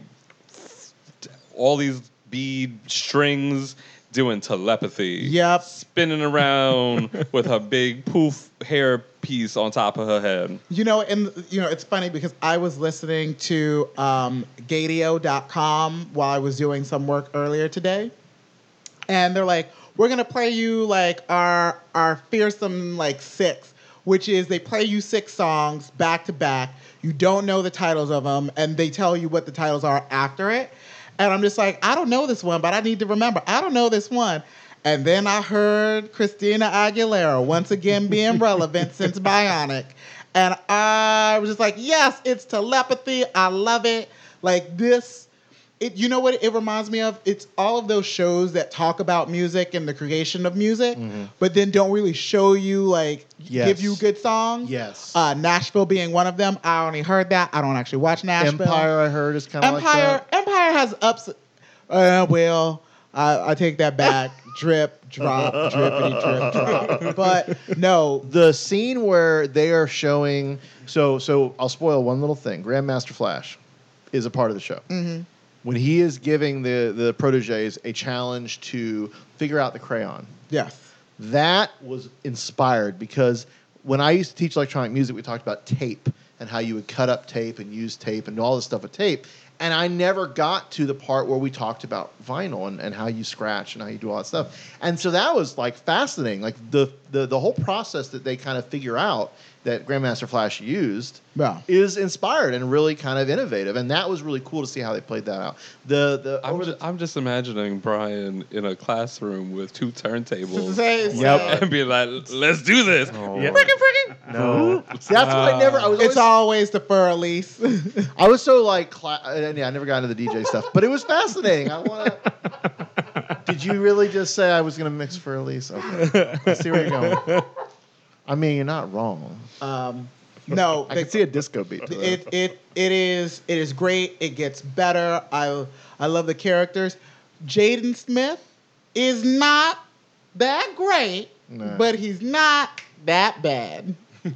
all these bead strings doing telepathy. Yep. Spinning around with her big poof hair piece on top of her head. You know, and you know, it's funny because I was listening to um, Gadio dot com while I was doing some work earlier today, and they're like, "We're gonna play you like our our fearsome like six, which is they play you six songs back to back. You don't know the titles of them, and they tell you what the titles are after it." And I'm just like, I don't know this one, but I need to remember. I don't know this one. And then I heard Christina Aguilera once again being relevant since Bionic. And I was just like, yes, it's telepathy. I love it. Like this, it, you know what it reminds me of? It's all of those shows that talk about music and the creation of music, Mm-hmm. but then don't really show you, like, Yes. give you good songs. Yes. Uh, Nashville being one of them. I only heard that. I don't actually watch Nashville. Empire, I heard, is kind of like Empire, that. Empire has ups. Uh, well, I, I take that back. Drip, drop, drippity, drip, drop. But no, The scene where they are showing, so so I'll spoil one little thing. Grandmaster Flash is a part of the show. Mm-hmm. When he is giving the the proteges a challenge to figure out the crayon, yes, that was inspired because when I used to teach electronic music, we talked about tape and how you would cut up tape and use tape and do all this stuff with tape. And I never got to the part where we talked about vinyl and, and how you scratch and how you do all that stuff. And so that was like fascinating. Like the, the, the whole process that they kind of figure out that Grandmaster Flash used Yeah. is inspired and really kind of innovative. And that was really cool to see how they played that out. The the I'm over just, the- I'm just imagining Brian in a classroom with two turntables Say- Yep. and be like, let's do this. Yeah. no, See, that's what I never. I was It's always, always the fur Elise. I was so like, cla- uh, yeah, I never got into the D J stuff, but it was fascinating. I want to. Did you really just say I was going to mix for Elise? Okay, I see where you're going. I mean, you're not wrong. um, no, I the- can see a disco beat to that. it it it is it is great. It gets better. I I love the characters. Jaden Smith is not that great, No. but he's not that bad.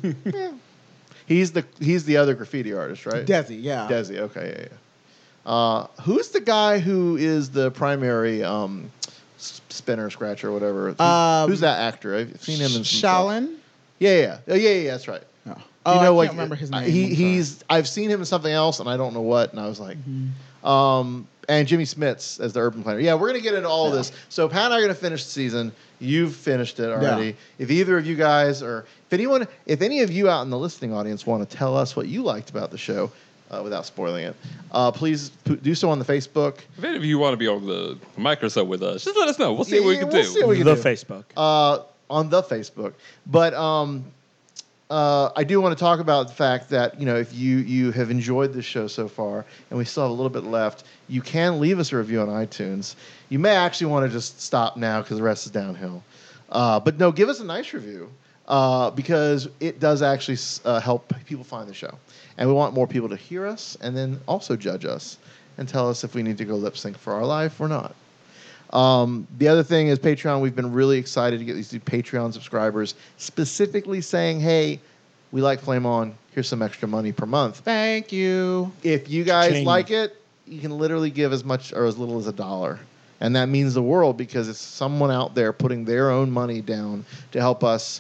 He's the he's the other graffiti artist, right? Desi, yeah. Desi. Okay, yeah, yeah. Uh, who's the guy who is the primary um, s- spinner, scratcher, or whatever? Who- Um, who's that actor? I've seen him in some stuff. Shaolin. Yeah, yeah, oh, yeah, yeah. That's right. No. Do Oh, you know I what? can't remember his uh, name. He I'm sorry. he's I've seen him in something else, and I don't know what. And I was like, Mm-hmm. um, and Jimmy Smits as the urban planner. Yeah, we're gonna get into all of this. So Pat and I are gonna finish the season. You've finished it already. Yeah. If either of you guys, or if anyone, if any of you out in the listening audience want to tell us what you liked about the show, uh, without spoiling it, uh, please p- do so on the Facebook. If any of you want to be on the Microsoft with us, just let us know. We'll see Yeah, what we yeah, can we'll do. see what we can The do. Facebook. uh, on the Facebook. But um, uh, I do want to talk about the fact that, you know, if you you have enjoyed this show so far, and we still have a little bit left, you can leave us a review on iTunes. You may actually want to just stop now because the rest is downhill. Uh, but no, give us a nice review uh, because it does actually uh, help people find the show. And we want more people to hear us and then also judge us and tell us if we need to go lip sync for our life or not. Um, the other thing is Patreon. We've been really excited to get these new Patreon subscribers specifically saying, hey, we like Flame On. Here's some extra money per month. Thank you. If you guys Ching. like it, you can literally give as much or as little as a dollar. And that means the world because it's someone out there putting their own money down to help us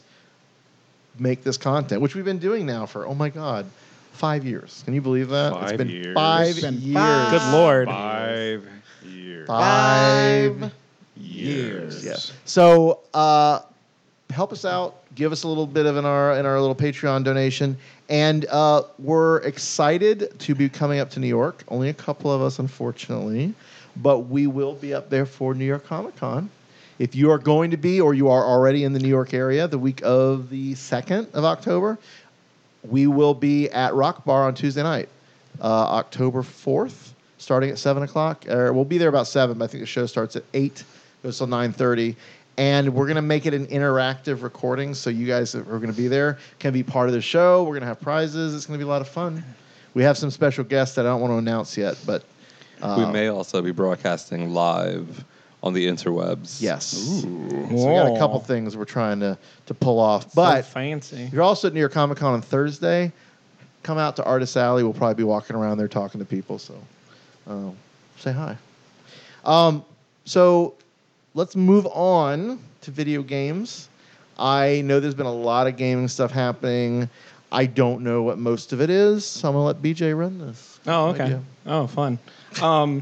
make this content, which we've been doing now for, oh my God, five years. Can you believe that? it's Five been years. five It's been years. five Good Lord. Five years. Five Five years. Yes. So uh, help us out. Give us a little bit of in our in our little Patreon donation, and uh, we're excited to be coming up to New York. Only a couple of us, unfortunately, but we will be up there for New York Comic Con. If you are going to be, or you are already in the New York area, the week of the second of October, we will be at Rock Bar on Tuesday night, uh, October fourth, starting at seven o'clock. Or we'll be there about seven, but I think the show starts at eight, goes till nine thirty. And we're going to make it an interactive recording, so you guys who are going to be there can be part of the show. We're going to have prizes. It's going to be a lot of fun. We have some special guests that I don't want to announce yet, but... Uh, we may also be broadcasting live on the interwebs. Yes. So Ooh. we got a couple things we're trying to, to pull off. So But fancy. if you're also at New York Comic Con on Thursday, come out to Artist Alley. We'll probably be walking around there talking to people, so uh, say hi. Um, so... Let's move on to video games. I know there's been a lot of gaming stuff happening. I don't know what most of it is, so I'm going to let B J run this. Oh, No okay. idea. Oh, fun. Um,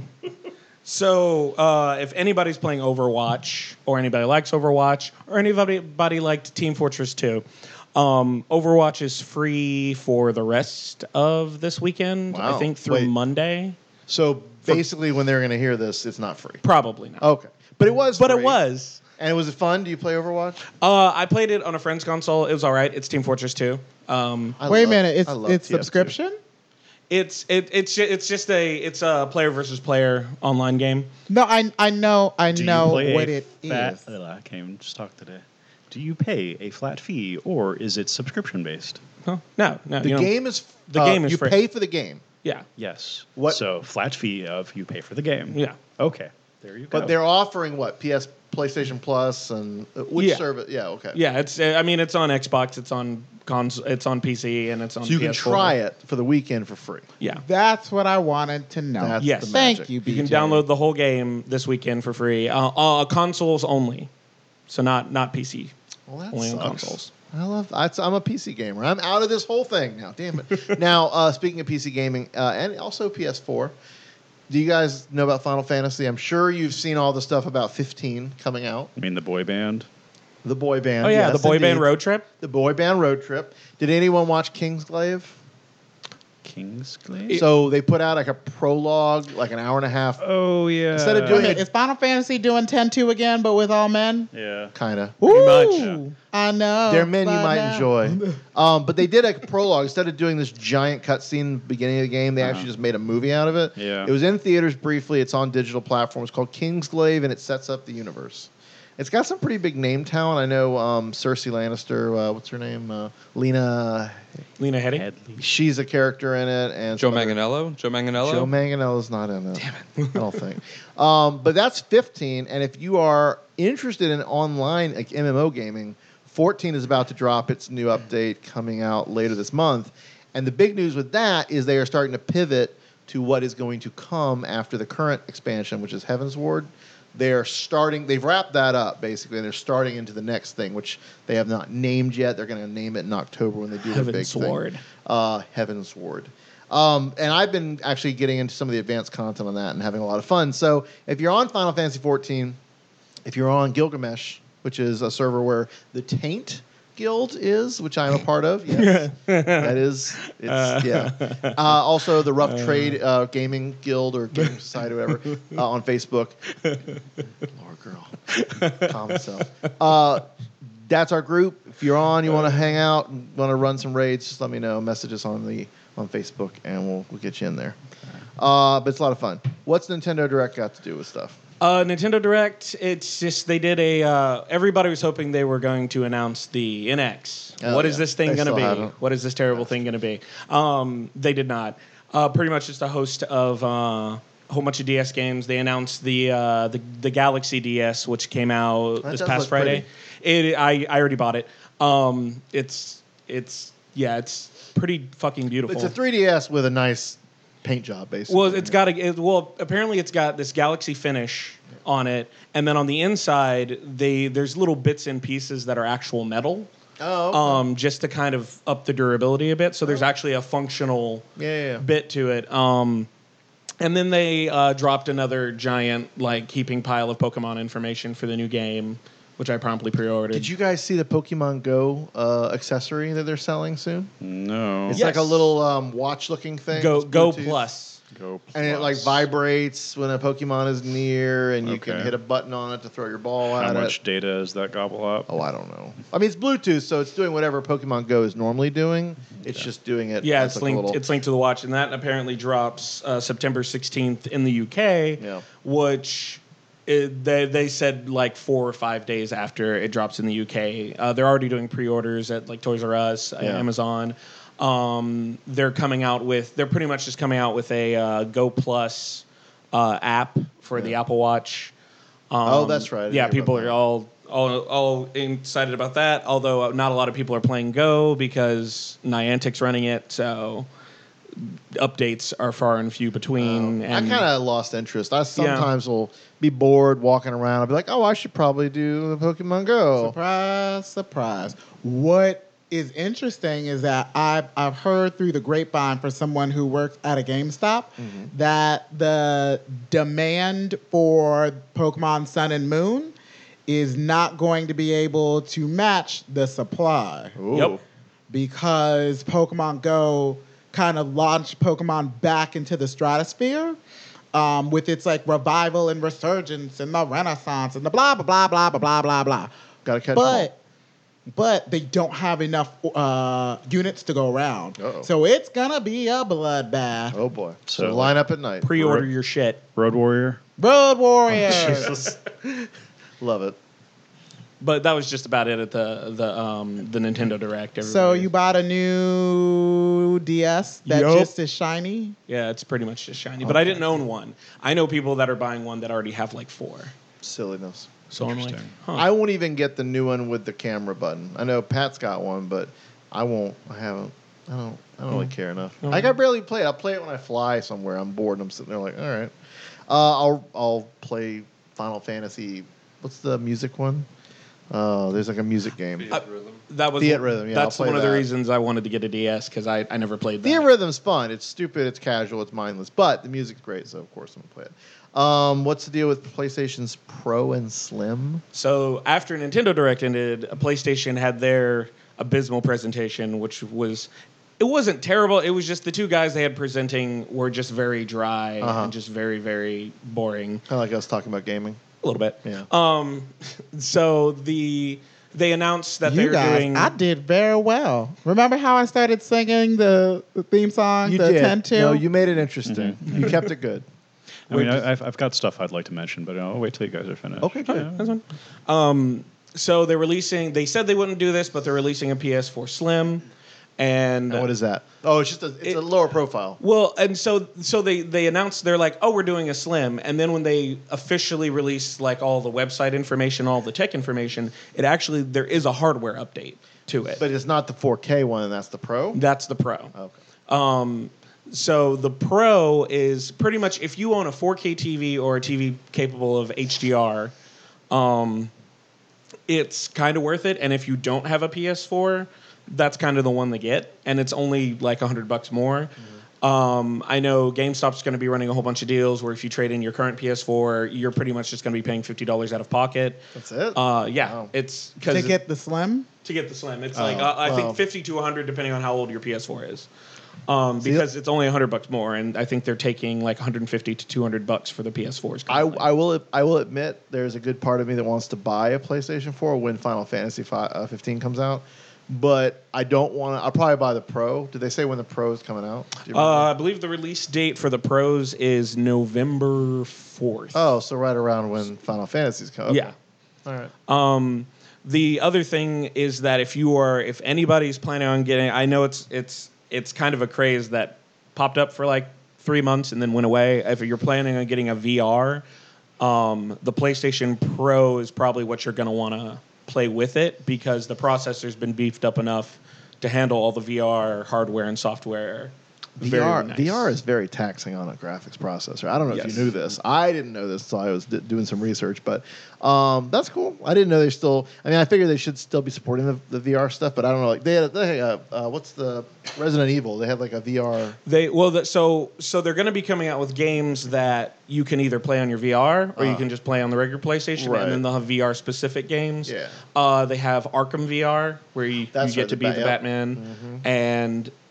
so, uh, if anybody's playing Overwatch, or anybody likes Overwatch, or anybody, anybody liked Team Fortress two, um, Overwatch is free for the rest of this weekend. Wow. I think through Wait. Monday. So basically, when they're going to hear this, it's not free. Probably not. Okay. But it was but free. it was. And was it fun? Do you play Overwatch? Uh, I played it on a friend's console. It was all right. It's Team Fortress two. Um, I Wait love- a minute, it's I love it's T F two. subscription? it's it, it's ju- it's just a it's a player versus player online game. No, I I know I Do know you play what a it fat, is. Ugh, I can't even just talk today. Do you pay a flat fee or is it subscription based? Huh? No, no. The you know, game is... the uh, game is You free. pay for the game. Yeah, Yes. What- So flat fee of you pay for the game. yeah. Okay. There you go. But they're offering, what, P S, PlayStation Plus, and... Uh, which Yeah. service? Yeah, okay. Yeah, it's. uh, I mean, it's on Xbox, it's on cons, it's on P C, and it's on. So you P S can four. try it for the weekend for free. Yeah, That's what I wanted to know. That's Yes. the Thank magic. you, B J. you can download the whole game this weekend for free. Uh, uh, consoles only, so not not P C. Well, that Only on sucks. consoles. I love. That's, I'm a P C gamer. I'm out of this whole thing now. Damn it. Now, uh, speaking of P C gaming, uh, and also P S four, do you guys know about Final Fantasy? I'm sure you've seen all the stuff about fifteen coming out. I mean, the boy band. The boy band. Oh yeah, yes, the boy band indeed. road trip. The boy band road trip. Did anyone watch Kingsglaive? Kingsglaive? So they put out like a prologue, like an hour and a half, oh, yeah. Instead of doing Wait, it- is Final Fantasy doing ten two again, but with all men? Yeah. kind of. Ooh, much. Yeah. I know. They're men you by might now. enjoy. Um, but they did a prologue. Instead of doing this giant cutscene beginning of the game, they actually just made a movie out of it. Yeah. It was in theaters briefly. It's on digital platforms. It's called Kingsglaive, and it sets up the universe. It's got some pretty big name talent. I know um, Cersei Lannister. Uh, what's her name? Uh, Lena. Lena Headey. Headley. She's a character in it. And Joe some other- Manganiello? Joe Manganiello? Joe Manganiello's not in it. Damn it. I don't think. Um, but that's fifteen, and if you are interested in online like M M O gaming, fourteen is about to drop its new update coming out later this month. And the big news with that is they are starting to pivot to what is going to come after the current expansion, which is Heavensward. They're starting, they've wrapped that up basically, and they're starting into the next thing, which they have not named yet. They're going to name it in October when they do their big thing. Heavensward. Uh, Heavensward. Um, and I've been actually getting into some of the advanced content on that and having a lot of fun. So if you're on Final Fantasy fourteen, if you're on Gilgamesh, which is a server where the Taint Guild is, which I'm a part of, yes, that is, it's, yeah. Uh, also, the Rough Trade uh, Gaming Guild or Gaming Society, whatever, uh, on Facebook. Lord, girl, calm yourself. Uh, that's our group. If you're on, you want to hang out, want to run some raids, just let me know. Message us on the on Facebook, and we'll we'll get you in there. Uh, but it's a lot of fun. What's Nintendo Direct got to do with stuff? Uh, Nintendo Direct. It's just they did a. Uh, everybody was hoping they were going to announce the N X. Oh, What is yeah. this thing They going to still be? haven't. What is this terrible thing going to be? Um, they did not. Uh, pretty much just a host of uh, a whole bunch of D S games. They announced the uh, the, the Galaxy D S, which came out That this does past look Friday. It I, I already bought it. Um, it's it's yeah, it's pretty fucking beautiful. It's a three D S with a nice paint job, basically. Well, it's got a it, well. Apparently, it's got this galaxy finish on it, and then on the inside, they there's little bits and pieces that are actual metal, oh, okay. um, just to kind of up the durability a bit. So there's actually a functional yeah, yeah, yeah. bit to it. Um, and then they uh, dropped another giant like heaping pile of Pokemon information for the new game, which I promptly pre-ordered. Did you guys see the Pokemon Go uh, accessory that they're selling soon? No. It's Yes. like a little um, watch-looking thing. Go It's Go Bluetooth. Plus? Go And it like plus. vibrates when a Pokemon is near, and you can Okay. hit a button on it to throw your ball How at much it. data does that gobble up? Oh, I don't know. I mean, it's Bluetooth, so it's doing whatever Pokemon Go is normally doing. It's just doing it. Yeah, as it's like a linked. little- It's linked to the watch, and that apparently drops uh, September sixteenth in the U K. Yeah. Which it, they they said like four or five days after it drops in the U K. Uh, they're already doing pre-orders at like Toys R Us, uh, Yeah. Amazon. Um, they're coming out with. They're pretty much just coming out with a uh, Go Plus uh, app for the Yeah. Apple Watch. Um, Oh, that's right. I didn't Yeah, hear people about are that. all. All, all excited about that, although not a lot of people are playing Go because Niantic's running it, so updates are far and few between. I and kind of lost interest. I sometimes will be bored walking around. I'll be like, oh, I should probably do the Pokemon Go. Surprise, surprise. What is interesting is that I've, I've heard through the grapevine for someone who works at a GameStop Mm-hmm. that the demand for Pokemon Sun and Moon is not going to be able to match the supply Ooh. Yep. because Pokemon Go kind of launched Pokemon back into the stratosphere um, with its like revival and resurgence and the renaissance and the blah blah blah blah blah blah blah blah. Got to catch 'em But but they don't have enough uh, units to go around, Uh-oh. so it's gonna be a bloodbath. all. Oh boy. So, So, line up at night. pre-order Right. your shit. Road Warrior. Road Warriors. Jesus. Love it. But that was just about it at the the um, the Nintendo Direct. So everybody. you bought a new D S that Yup. just is shiny. Yeah, it's pretty much just shiny. But I didn't own one. I know people that are buying one that already have like four. Silliness. So I'm like, Interesting. huh. I won't even get the new one with the camera button. I know Pat's got one, but I won't. I haven't. I don't. I don't really care enough. Oh. Like I barely play it. I'll play it when I fly somewhere. I'm bored. and I'm sitting there like, all right. Uh, I'll I'll play Final Fantasy. What's the music one? Uh, there's like a music game. Fiat Rhythm. that was Fiat Rhythm, yeah, That's I'll play one of the that. reasons I wanted to get a D S because I, I never played that. The rhythm's fun. It's stupid. It's casual. It's mindless. But the music's great, so of course I'm gonna play it. Um, what's the deal with PlayStation's Pro and Slim? So after Nintendo Direct ended, PlayStation had their abysmal presentation, which was it wasn't terrible. It was just the two guys they had presenting were just very dry Uh-huh. and just very very boring. Kind of like us talking about gaming. A little bit. Yeah. Um, so the they announced that they You were guys, doing. I did very well. Remember how I started singing the, the theme song, You the did. ten two? No, you made it interesting. You kept it good. I mean, I, I've, I've got stuff I'd like to mention, but I'll wait till you guys are finished. Okay, good. Yeah. That's fine. Um, so they're releasing. They said they wouldn't do this, but they're releasing a P S four Slim, and And what is that? Oh, it's just a, it's It- a lower profile. well, and so so they they announced they're like, oh, we're doing a Slim, and then when they officially released like all the website information, all the tech information, it actually there is a hardware update to it. But it's not the four K one, and that's the Pro? That's the Pro. Okay. Um, so the Pro is pretty much if you own a four K T V or a T V capable of H D R, um, it's kind of worth it. And if you don't have a P S four, that's kind of the one to get, and it's only like a hundred bucks more. Um, I know GameStop's going to be running a whole bunch of deals where if you trade in your current P S four, you're pretty much just going to be paying fifty dollars out of pocket. That's it? Uh, yeah, Wow. it's to because get the Slim? to get the Slim. It's Oh, like uh, I wow. think fifty to one hundred depending on how old your P S four is. Um, because it's only one hundred bucks more, and I think they're taking like one hundred fifty to two hundred bucks for the P S fours. I, I will I will admit there's a good part of me that wants to buy a PlayStation four when Final Fantasy fi- uh, fifteen comes out, but I don't want to. I'll probably buy the Pro. Did they say when the Pro is coming out? Do you uh, remember? I believe the release date for the Pros is November fourth. oh, so right around when Final Fantasy's coming. Yeah. All right. Um, the other thing is that if you are, if anybody's planning on getting, I know it's it's it's kind of a craze that popped up for like three months and then went away. If you're planning on getting a V R, um, the PlayStation Pro is probably what you're going to want to play with it because the processor's been beefed up enough to handle all the V R hardware and software. Very V R nice. V R is very taxing on a graphics processor. I don't know if Yes. you knew this. I didn't know this until I was d- doing some research, but um, that's cool. I didn't know they still. I mean, I figured they should still be supporting the, the V R stuff, but I don't know. Like they had, they had uh, uh, what's the Resident Evil? They had like a V R. They well, the, so so they're going to be coming out with games that you can either play on your V R or you Uh. can just play on the regular PlayStation, Right. and then they'll have V R specific games. Yeah. Uh, they have Arkham V R where you, That's you get right, to the be Bat- the yep. Batman, and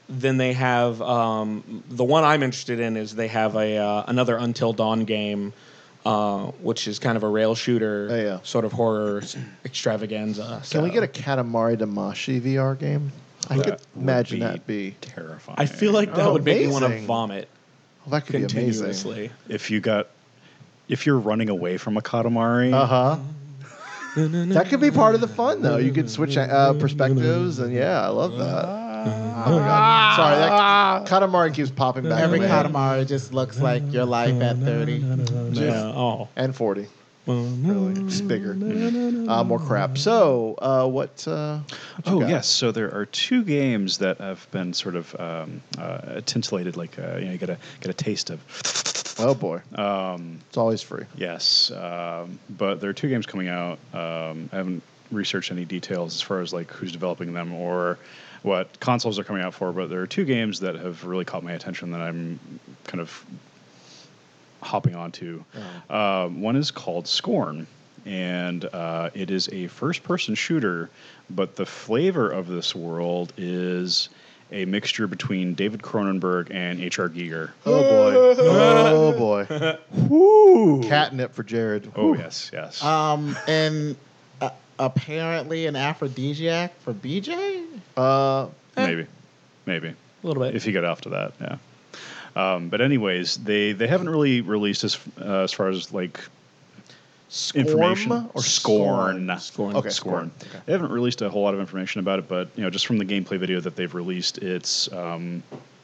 then they have um, the one I'm interested in is they have a uh, another Until Dawn game, uh, which is kind of a rail shooter, Oh, yeah. sort of horror extravaganza. Can we so. get a Katamari Damacy V R game? I That could would imagine be that be. terrifying. I feel like that Oh, would make me want to amazing. vomit Well, that could be amazing. continuously. if you got if you're running away from a Katamari. Uh huh. That could be part of the fun, though. You could switch uh, perspectives, and yeah, I love that. Oh my god! Sorry, that Katamari keeps popping back. Every in my head. Katamari just looks like your life at thirty. Yeah. Oh. and forty. Really, just bigger, uh, more crap. So, uh, what? Uh, what you Oh got? yes, so there are two games that have been sort of um, uh, tintillated, like uh, you know, you get a get a taste of. Oh boy, Um, it's always free. yes, um, but there are two games coming out. Um, I haven't researched any details as far as like who's developing them or what consoles are coming out for, but there are two games that have really caught my attention that I'm kind of hopping onto. Um, one is called Scorn, and uh, it is a first-person shooter, but the flavor of this world is a mixture between David Cronenberg and H R. Giger. Oh boy, oh boy. Woo! Catnip for Jared. Oh yes, yes. Um, and uh, apparently an aphrodisiac for B J. Uh, maybe, maybe. A little bit. If you get off to that, yeah. Um, but anyways, they they haven't really released as uh, as far as like information Scorm or Scorn. Scorn. Okay, Scorn. Scorn. Okay. They haven't released a whole lot of information about it, but you know, just from the gameplay video that they've released, it's um,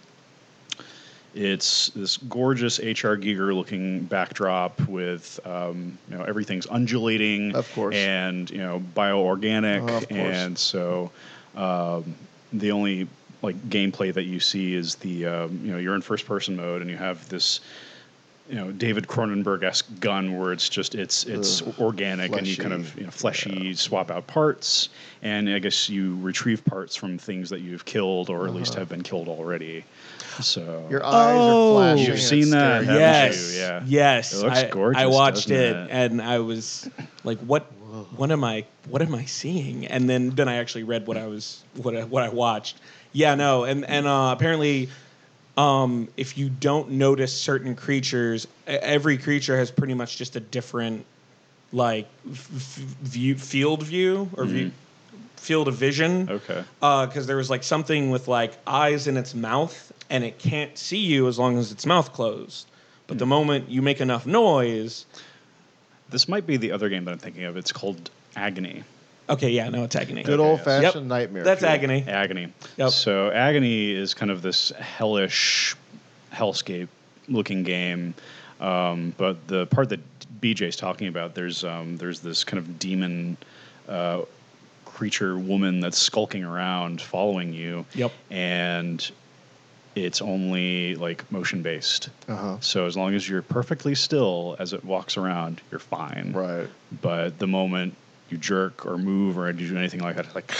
it's this gorgeous H R. Giger looking backdrop with um, you know, everything's undulating, Of course. and you know, bioorganic, Oh, of course. and so um, the only like gameplay that you see is the um, you know, you're in first person mode and you have this you know, David Cronenberg-esque gun where it's just it's it's Ugh, organic and you kind fleshy. of you know, fleshy swap out parts, and I guess you retrieve parts from things that you've killed or at least have been killed already. So Uh-huh. Your eyes Oh. are flashing. You've and seen it's that, scary. haven't Yes. you? Yeah. Yes. It looks I, gorgeous, I watched doesn't it, it? and I was like, "What? What am I? What am I seeing?" And then then I actually read what I was what I, what I watched. Yeah, no, and and uh, apparently, um, if you don't notice certain creatures, e- every creature has pretty much just a different like f- f- view, field view or view, field of vision. Okay. Because there was like something with like eyes in its mouth, and it can't see you as long as its mouth closed. But the moment you make enough noise, This might be the other game that I'm thinking of. It's called Agony. okay, yeah, no, it's agony. Good Okay, old yes. fashioned Yep. nightmare. That's fuel. agony. Agony. Yep. So Agony is kind of this hellish hellscape looking game. Um, but the part that B J's talking about, there's um, there's this kind of demon uh, creature woman that's skulking around following you. Yep. And it's only like motion based. Uh-huh. So as long as you're perfectly still as it walks around, you're fine. Right. But the moment you jerk or move or do anything like that, it's like.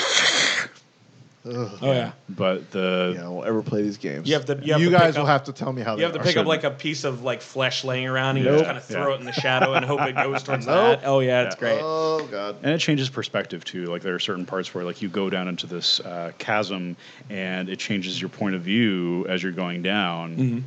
Ugh. Oh yeah. But the Yeah, we'll ever play these games. You have to- you have to guys pick will up- have to tell me how You they have to are. pick up certainly. like a piece of like flesh laying around, and you Nope. just kind of throw Yeah. it in the shadow and hope it goes towards Nope. that. Oh yeah, it's Yeah. great. Oh god. and it changes perspective too. Like there are certain parts where like you go down into this uh, chasm and it changes your point of view as you're going down. Mhm.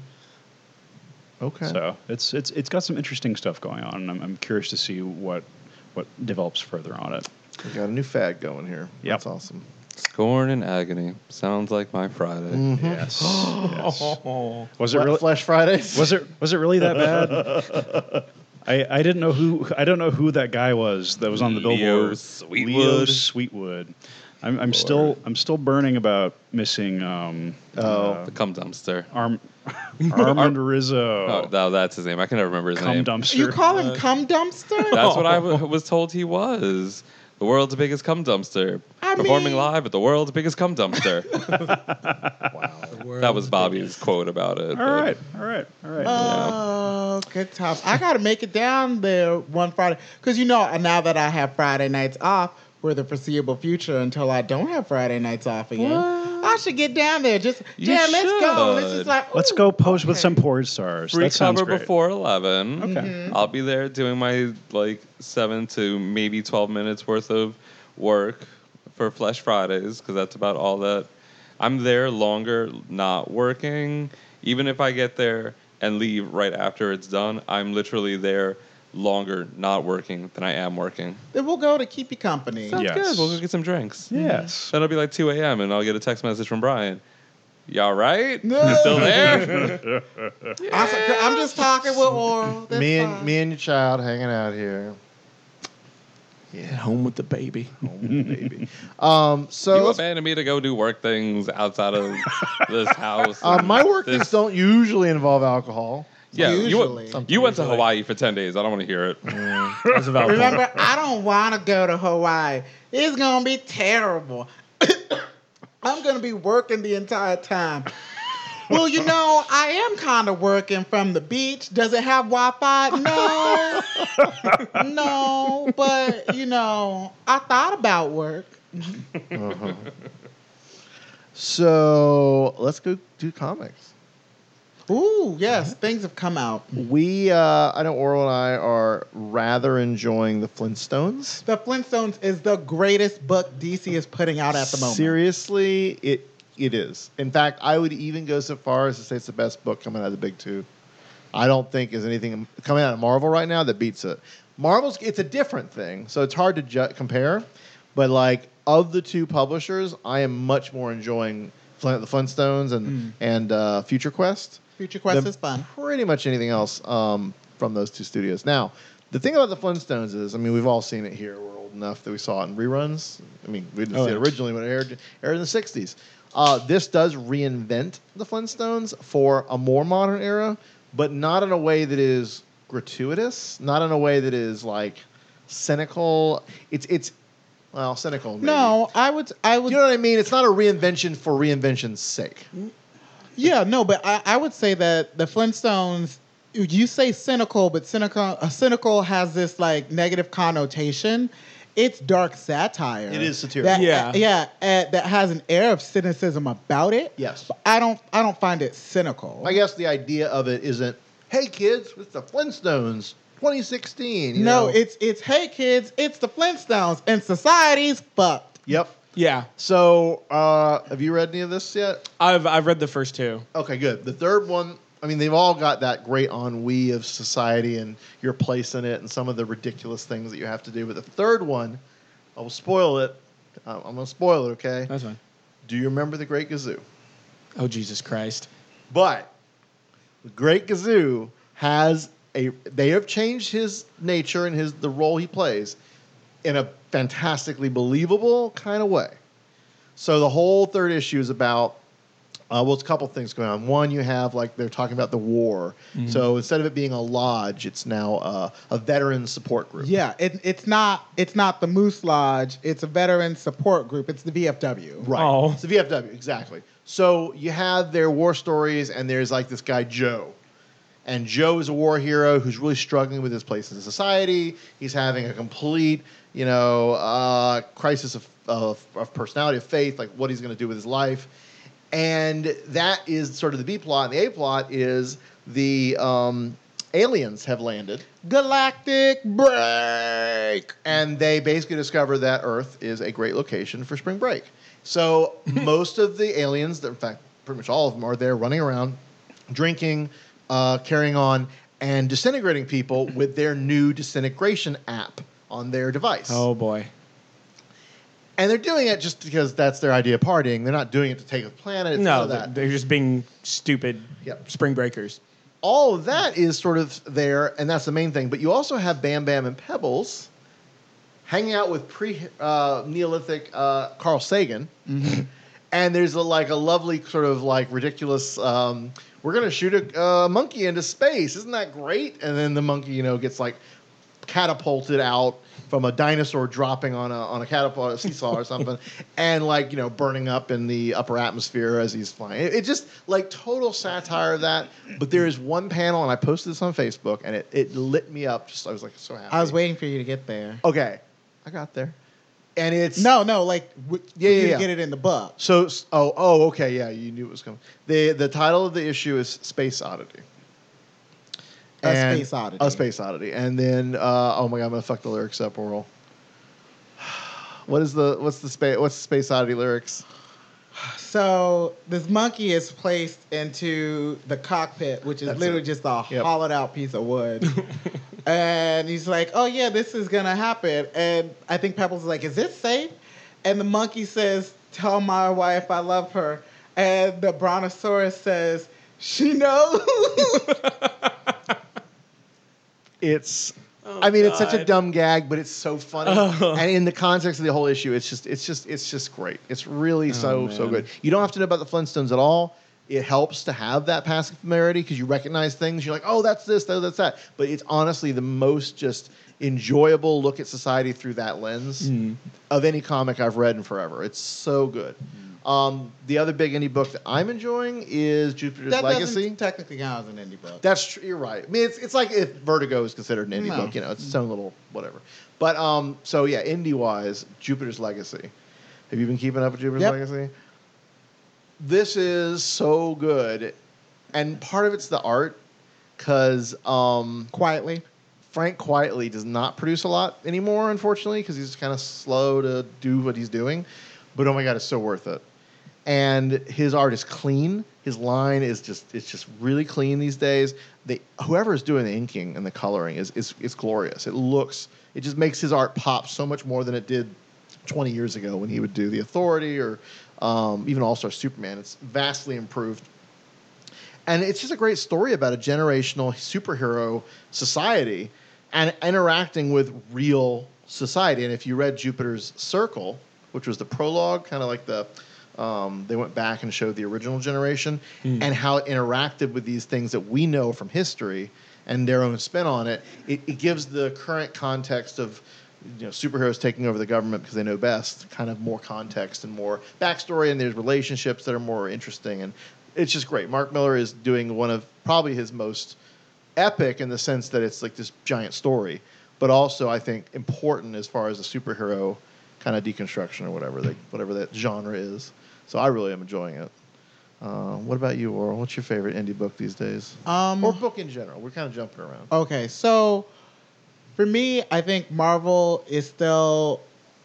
Okay. So it's it's it's got some interesting stuff going on, and I'm, I'm curious to see what what develops further on it. We got a new fad going here. Yep. That's awesome. Scorn and agony sounds like my Friday. Mm-hmm. Yes. yes. Oh. Was it Fle- really? Flesh Fridays? Was it was it really that bad? I, I didn't know who I don't know who that guy was that was on the Leo billboard. Sweetwood. Leo Sweetwood. I'm I'm still I'm still burning about missing um Oh. uh, The cum dumpster. Arm Armand Rizzo. Oh, no, that's his name. I can never remember his Cum name. dumpster. You call him cum dumpster? That's what I w- was told he was. The world's biggest cum dumpster. I Performing mean- live at the world's biggest cum dumpster. That was Bobby's quote about it. All but- right, all right, all right. Oh, good times. I got to make it down there one Friday. Because, you know, now that I have Friday nights off for the foreseeable future until I don't have Friday nights off again, I should get down there. Just, You yeah, let's go. Let's should. just like, Let's ooh, go pose with okay. some porn stars. Free That sounds cover great. before eleven. Okay. Mm-hmm. I'll be there doing my like seven to maybe twelve minutes worth of work for Flesh Fridays because that's about all that I'm there longer not working. Even if I get there and leave right after it's done, I'm literally there longer not working than I am working. Then we'll go to keep you company. Yeah. Sounds Yes. good. We'll go get some drinks. Yes. Then it'll be like two a.m. and I'll get a text message from Brian. Y'all right? No. You still there? I, I'm just talking with Oral. That's me and fine. me and your child hanging out here. At home with the baby. Baby. Um, You so abandoned me to go do work things outside of this house. uh, and my work this- things don't usually involve alcohol. Yeah, you, Usually. went- you went to Hawaii for ten days. I don't want to hear it. That's about Remember, I don't want to go to Hawaii. It's going to be terrible. I'm going to be working the entire time. Well, you know, I am kind of working from the beach. Does it have Wi-Fi? No. No, but, you know, I thought about work. Uh-huh. So let's go do comics. Ooh, yes, things have come out. We, uh, I know Oral and I are rather enjoying the Flintstones. The Flintstones is the greatest book D C is putting out at the moment. Seriously, it it is. In fact, I would even go so far as to say it's the best book coming out of the big two. I don't think there's anything coming out of Marvel right now that beats it. Marvel's it's a different thing, so it's hard to ju- compare. But like of the two publishers, I am much more enjoying Flint, the Flintstones and Mm. and uh, Future Quest. Future Quest than is fun. Pretty much anything else um, from those two studios. Now, the thing about the Flintstones is, I mean, we've all seen it here. We're old enough that we saw it in reruns. I mean, we didn't Oh, see it yeah. originally when it aired, aired in the sixties. Uh, this does reinvent the Flintstones for a more modern era, but not in a way that is gratuitous, not in a way that is like cynical. It's it's well, cynical. Maybe. No, I would I would You know what I mean? It's not a reinvention for reinvention's sake. Yeah, no, but I, I would say that the Flintstones, you say cynical, but cynical, uh, cynical has this like negative connotation. It's dark satire. It is satirical. That, Yeah. yeah, uh, that has an air of cynicism about it. Yes. But I don't, I don't find it cynical. I guess the idea of it isn't, hey kids, it's the Flintstones, twenty sixteen. You no, know? it's it's hey kids, it's the Flintstones, and society's fucked. Yep. Yeah, So, uh, have you read any of this yet? I've I've read the first two. Okay, good. The third one, I mean, they've all got that great ennui of society and your place in it and some of the ridiculous things that you have to do. But the third one, I will spoil it. Uh, I'm going to spoil it, okay? That's fine. Do you remember the Great Gazoo? Oh Jesus Christ! But the Great Gazoo has a. They have changed his nature and his the role he plays in a fantastically believable kind of way. So the whole third issue is about. Uh, well, it's a couple things going on. One, you have like they're talking about the war. Mm-hmm. So instead of it being a lodge, it's now uh, a veteran support group. Yeah, it, it's not it's not the Moose Lodge. It's a veteran support group. It's the V F W. Right. Oh. It's the V F W, exactly. So you have their war stories, and there's like this guy, Joe. And Joe is a war hero who's really struggling with his place in society. He's having a complete, you know, uh, crisis of, of, of personality, of faith, like what he's going to do with his life. And that is sort of the B plot. And the A plot is the um, aliens have landed. Galactic break. And they basically discover that Earth is a great location for spring break. So most of the aliens, in fact, pretty much all of them, are there running around, drinking, uh, carrying on, and disintegrating people with their new disintegration app on their device. Oh boy. And they're doing it just because that's their idea of partying. They're not doing it to take the planet. It's none No, of they're, that. they're just being stupid Yep. spring breakers. All of that is sort of there, and that's the main thing. But you also have Bam Bam and Pebbles hanging out with pre-Neolithic uh, Carl Sagan. And there's a, like a lovely sort of like ridiculous, um, we're going to shoot a uh, monkey into space. Isn't that great? And then the monkey, you know, gets like catapulted out from a dinosaur dropping on a on a catapult, a seesaw or something, and like you know burning up in the upper atmosphere as he's flying. It, it just like total satire of that. But there is one panel, and I posted this on Facebook, and it, it lit me up. Just I was like so happy. I was waiting for you to get there. Okay, I got there, and it's No, no, like w- for Yeah, you yeah, to yeah. get it in the book. So oh oh okay yeah you knew it was coming. the The title of the issue is Space Oddity. A And- Space Oddity. A Space Oddity, and then uh, oh my god, I'm gonna fuck the lyrics up, Oral. What is the what's the space what's the Space Oddity lyrics? So this monkey is placed into the cockpit, which is That's literally it. just a Yep. hollowed out piece of wood. And he's like, "Oh yeah, this is gonna happen." And I think Pebbles is like, "Is this safe?" And the monkey says, "Tell my wife I love her." And the brontosaurus says, "She knows." It's, I mean, it's such a God. dumb gag, but it's so funny. Oh. And in the context of the whole issue, it's just, it's just, it's just great. It's really so, so man. good. You don't have to know about the Flintstones at all. It helps to have that passive familiarity because you recognize things. You're like, oh, that's this, oh, that's that. But it's honestly the most just enjoyable look at society through that lens of any comic I've read in forever. It's so good. Um, the other big indie book that I'm enjoying is Jupiter's That Legacy. doesn't technically count as an indie book. That's true. You're right. I mean, it's it's like if Vertigo is considered an indie No. book. You know, it's its own little whatever. But um, so yeah, indie wise, Jupiter's Legacy. Have you been keeping up with Jupiter's Yep. Legacy? This is so good, and part of it's the art, because um, Quietly. Frank Quietly does not produce a lot anymore, unfortunately, because he's kind of slow to do what he's doing. But oh my god, it's so worth it. And his art is clean. His line is just it's just really clean these days. They whoever is doing the inking and the coloring is is is glorious. It looks it just makes his art pop so much more than it did twenty years ago when he would do The Authority or um, even All Star Superman. It's vastly improved. And it's just a great story about a generational superhero society and interacting with real society. And if you read Jupiter's Circle, which was the prologue, kind of like the um, they went back and showed the original generation and how it interacted with these things that we know from history and their own spin on it. It, it gives the current context of you know superheroes taking over the government because they know best kind of more context and more backstory, and there's relationships that are more interesting, and it's just great. Mark Miller is doing one of probably his most epic in the sense that it's like this giant story, but also I think important as far as a superhero kind of deconstruction or whatever they, whatever that genre is. So I really am enjoying it. Uh, what about you, Oral? What's your favorite indie book these days? Um, or book in general? We're kind of jumping around. Okay, so for me, I think Marvel is still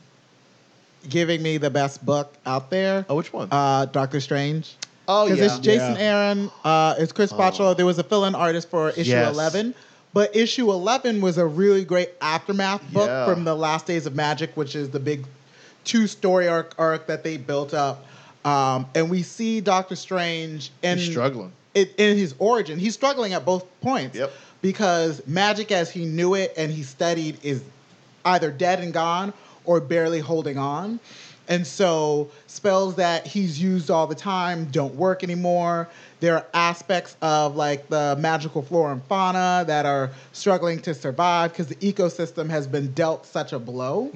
giving me the best book out there. Oh, which one? Uh, Doctor Strange. oh, Because yeah. it's Jason Yeah. Aaron, uh, it's Chris Bachalo. Oh. There was a fill-in artist for issue Yes. eleven, but issue eleven was a really great aftermath book Yeah. from the Last Days of Magic, which is the big two-story arc, arc that they built up. Um, and we see Doctor Strange in, He's struggling. in, in his origin. He's struggling at both points Yep. because magic as he knew it and he studied is either dead and gone or barely holding on. And so spells that he's used all the time don't work anymore. There are aspects of like the magical flora and fauna that are struggling to survive because the ecosystem has been dealt such a blow.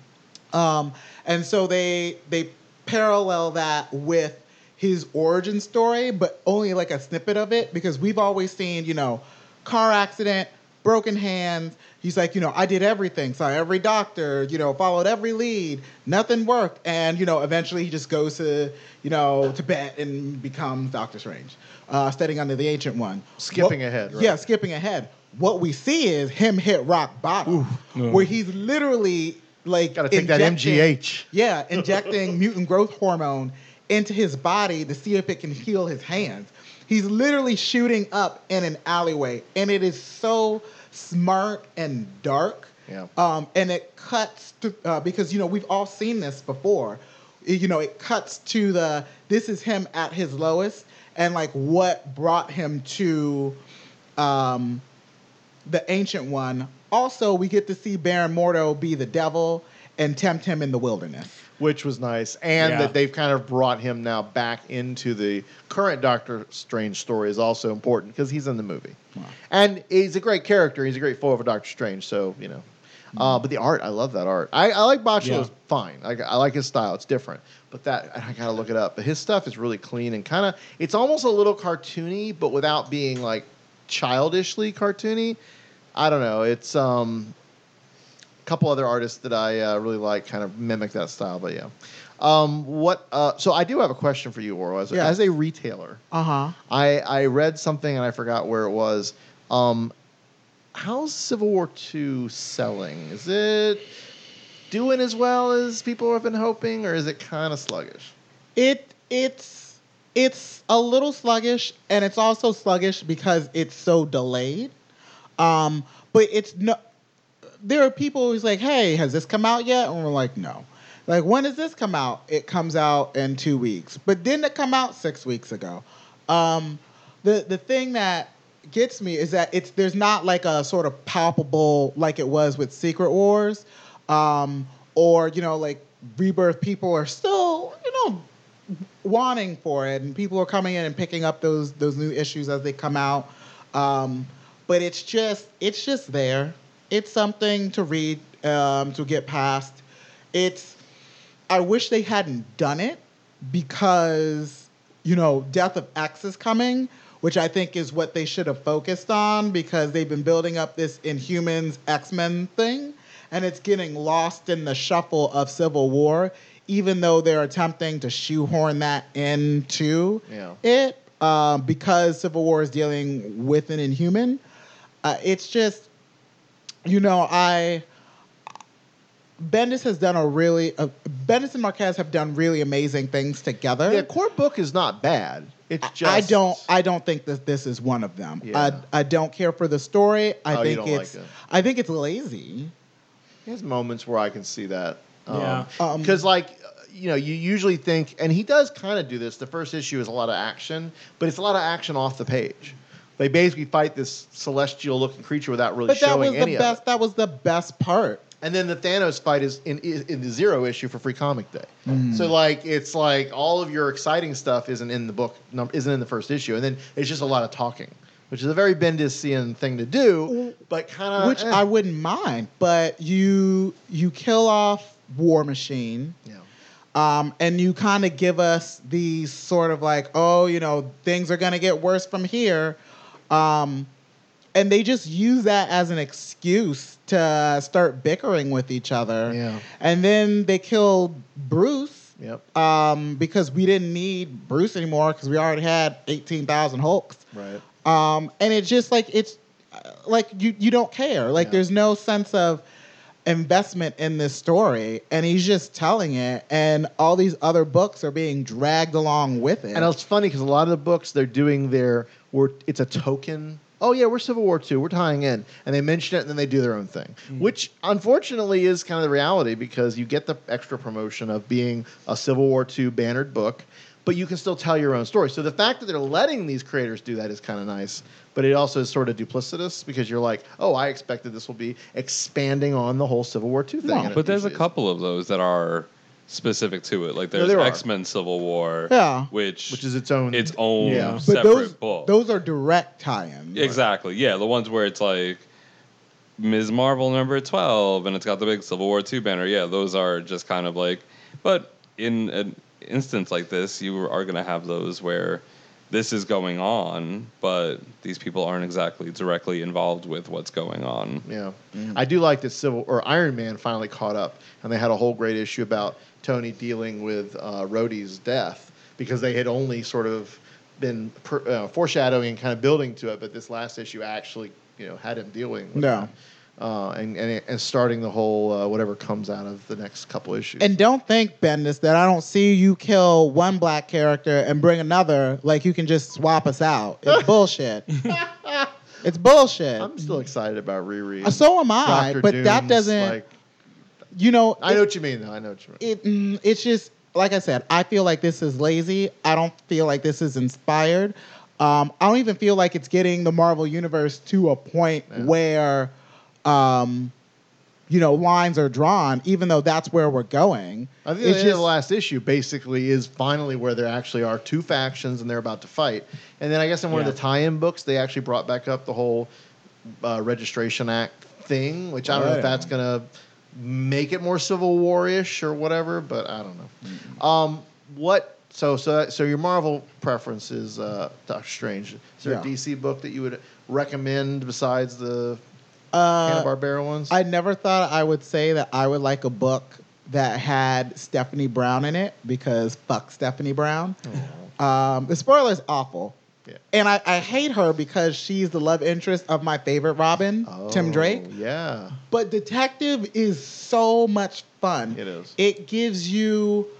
Um, and so they they parallel that with his origin story, but only like a snippet of it because we've always seen, you know, car accident, broken hands. He's like, you know, I did everything. Saw every doctor, you know, followed every lead. Nothing worked. And, you know, eventually he just goes to, you know, Tibet and becomes Doctor Strange, uh, studying under the Ancient One. Skipping What- ahead, right? Yeah, skipping ahead. What we see is him hit rock bottom, where he's literally like Got to take that M G injecting- H. yeah, injecting mutant growth hormone into his body to see if it can heal his hands. He's literally shooting up in an alleyway, and it is so smart and dark. Yeah. Um, and it cuts to, uh, because, you know, we've all seen this before. It- you know, it cuts to the, this is him at his lowest, and like what brought him to um, the Ancient One. Also, we get to see Baron Mordo be the devil and tempt him in the wilderness. Which was nice. And Yeah. that they've kind of brought him now back into the current Doctor Strange story is also important because he's in the movie. And he's a great character. He's a great foil for Doctor Strange. So, you know. Uh, but the art, I love that art. I, I like Bachalo's Yeah. fine. I, I like his style. It's different. But that, I got to look it up. But his stuff is really clean and kind of, it's almost a little cartoony, but without being like childishly cartoony. I don't know. It's, um, a couple other artists that I uh, really like kind of mimic that style, but yeah. Um, what? Uh, so I do have a question for you, Oro. As, a- Yeah. as a retailer, Uh huh. I, I read something and I forgot where it was. Um, how's Civil War two selling? Is it doing as well as people have been hoping, or is it kind of sluggish? It it's it's a little sluggish, and it's also sluggish because it's so delayed. Um, but it's no. There are people who's like, "Hey, has this come out yet?" And we're like, "No." Like, when does this come out? It comes out in two weeks. But didn't it come out six weeks ago? Um, the the thing that gets me is that it's there's not like a sort of palpable like it was with Secret Wars, um, or you know like Rebirth. People are still you know wanting for it, and people are coming in and picking up those those new issues as they come out. Um, but it's just it's just there. It's something to read, um, to get past. It's I wish they hadn't done it because you know Death of X is coming, which I think is what they should have focused on because they've been building up this Inhumans X-Men thing, and it's getting lost in the shuffle of Civil War, even though they're attempting to shoehorn that into Yeah. it uh, because Civil War is dealing with an Inhuman. Uh, it's just, you know, I... Bendis has done a really... Uh, Bendis and Marquez have done really amazing things together. The core book is not bad. It's just I don't. I don't think that this is one of them. Yeah. I, I don't care for the story. I Oh, you think don't like it's. it. I think it's lazy. There's moments where I can see that. Yeah. Um, Because, like, uh, you know, you usually think, and he does kind of do this. The first issue is a lot of action, but it's a lot of action off the page. They basically fight this celestial-looking creature without really But that showing was any the of best. it. That was the best part. And then the Thanos fight is in in the zero issue for Free Comic Day. Mm. So like it's like all of your exciting stuff isn't in the book, num- isn't in the first issue, and then it's just a lot of talking, which is a very Bendisian thing to do, but kind of Which I wouldn't mind. But you you kill off War Machine. yeah. Um, and you kind of give us these sort of like, oh, you know, things are going to get worse from here. Um, and they just use that as an excuse to start bickering with each other. Yeah. And then they killed Bruce Yep. um, because we didn't need Bruce anymore because we already had eighteen thousand Hulks. Right. Um, and it's just like, it's uh, like you, you don't care. Like Yeah. there's no sense of investment in this story, and he's just telling it, and all these other books are being dragged along with it. And it's funny because a lot of the books they're doing their, we're, it's a token. Oh yeah, we're Civil War two. We're tying in, and they mention it, and then they do their own thing, which unfortunately is kind of the reality because you get the extra promotion of being a Civil War two bannered book, but you can still tell your own story. So the fact that they're letting these creators do that is kind of nice, but it also is sort of duplicitous because you're like, oh, I expected this will be expanding on the whole Civil War two thing. No, and it But there's a usually couple of those that are specific to it. Like there's there are. X-Men Civil War, Yeah. which Which is its own- its own Yeah. but separate those book. those are direct tie-ins. Exactly. Yeah, the ones where it's like Miz Marvel number twelve and it's got the big Civil War two banner. Yeah, those are just kind of like, but in an instance like this, you are going to have those where this is going on, but these people aren't exactly directly involved with what's going on. Yeah, I do like that Civil or Iron Man finally caught up, and they had a whole great issue about Tony dealing with uh, Rhodey's death because they had only sort of been per, uh, foreshadowing and kind of building to it, but this last issue actually, you know, had him dealing with No. that. Uh, and, and and starting the whole uh, whatever comes out of the next couple issues. And don't think, Bendis, that I don't see you kill one black character and bring another like you can just swap us out. It's bullshit. It's bullshit. I'm still excited about Riri. Uh, so am I, Doctor but that Doom's, doesn't. Like, you know, I it- know what you mean, though. I know what you mean. it mm, it's just like I said. I feel like this is lazy. I don't feel like this is inspired. Um, I don't even feel like it's getting the Marvel universe to a point Yeah. where, um, you know, lines are drawn. Even though that's where we're going. I think it's the, end of the last issue basically is finally where there actually are two factions and they're about to fight. And then I guess in one Yeah. of the tie-in books, they actually brought back up the whole uh, Registration Act thing, which I don't know if Yeah. that's going to make it more Civil War-ish or whatever, but I don't know. Um, what? So so so your Marvel preference is uh, Doctor Strange. Is there Yeah. a D C book that you would recommend besides the Uh, Hanna-Barbera ones? I never thought I would say that I would like a book that had Stephanie Brown in it because fuck Stephanie Brown. Um, the spoiler is awful. Yeah. And I, I hate her because she's the love interest of my favorite Robin, Tim Oh, Drake. Yeah. But Detective is so much fun. It is. It gives you,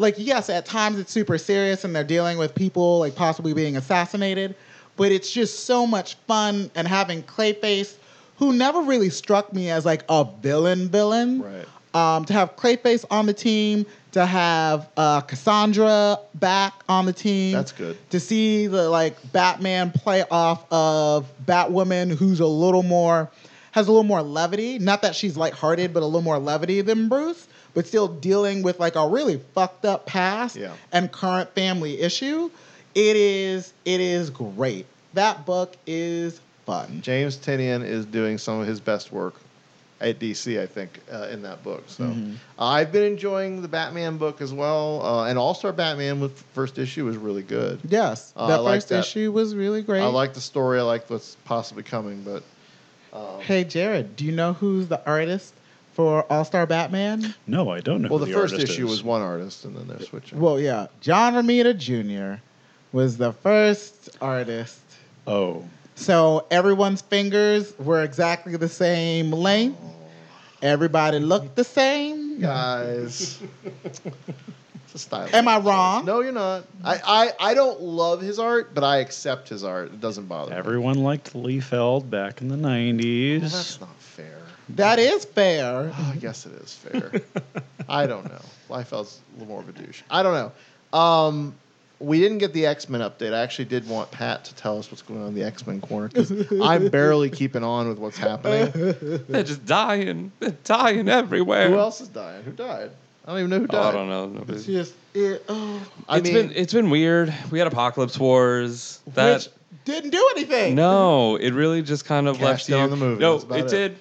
like yes, at times it's super serious and they're dealing with people like possibly being assassinated, but it's just so much fun. And having Clayface, who never really struck me as like a villain villain, Right. Um, to have Clayface on the team, to have uh, Cassandra back on the team. That's good. To see the like Batman play off of Batwoman, who's a little more, has a little more levity. Not that she's lighthearted, but a little more levity than Bruce, but still dealing with like a really fucked up past Yeah. and current family issue. It is, it is great. That book is fun. James Tinian is doing some of his best work at D C, I think, uh, in that book. So Mm-hmm. uh, I've been enjoying the Batman book as well. Uh, and All Star Batman with first issue was really good. Yes, Uh, the I like first that. issue was really great. I like the story. I like what's possibly coming. But um, Hey, Jared, do you know who's the artist for All Star Batman? No, I don't know. well, who the, the first artist issue is. was one artist, and then they're switching. Well, yeah, John Romita Junior was the first artist. Oh, So everyone's fingers were exactly the same length. Everybody looked the same. Guys, it's a style. Am I wrong? No, you're not. I, I, I don't love his art, but I accept his art. It doesn't bother me. everyone liked Lee Feld back in the Well, nineties. that's not fair. That is fair. Oh, I guess it is fair. I don't know. Liefeld's a little more of a douche. I don't know. Um, we didn't get the X-Men update. I actually did want Pat to tell us what's going on in the X-Men corner because I'm barely keeping on with what's happening. They're just dying. They're dying everywhere. Who else is dying? Who died? I don't even know who Oh, I died. don't know. Nobody- It's just it. Oh, I It's mean, been it's been weird. We had Apocalypse Wars. That which didn't do anything. no, it really just kind of left Cashed in you. on the movie, No, that's about it it. did.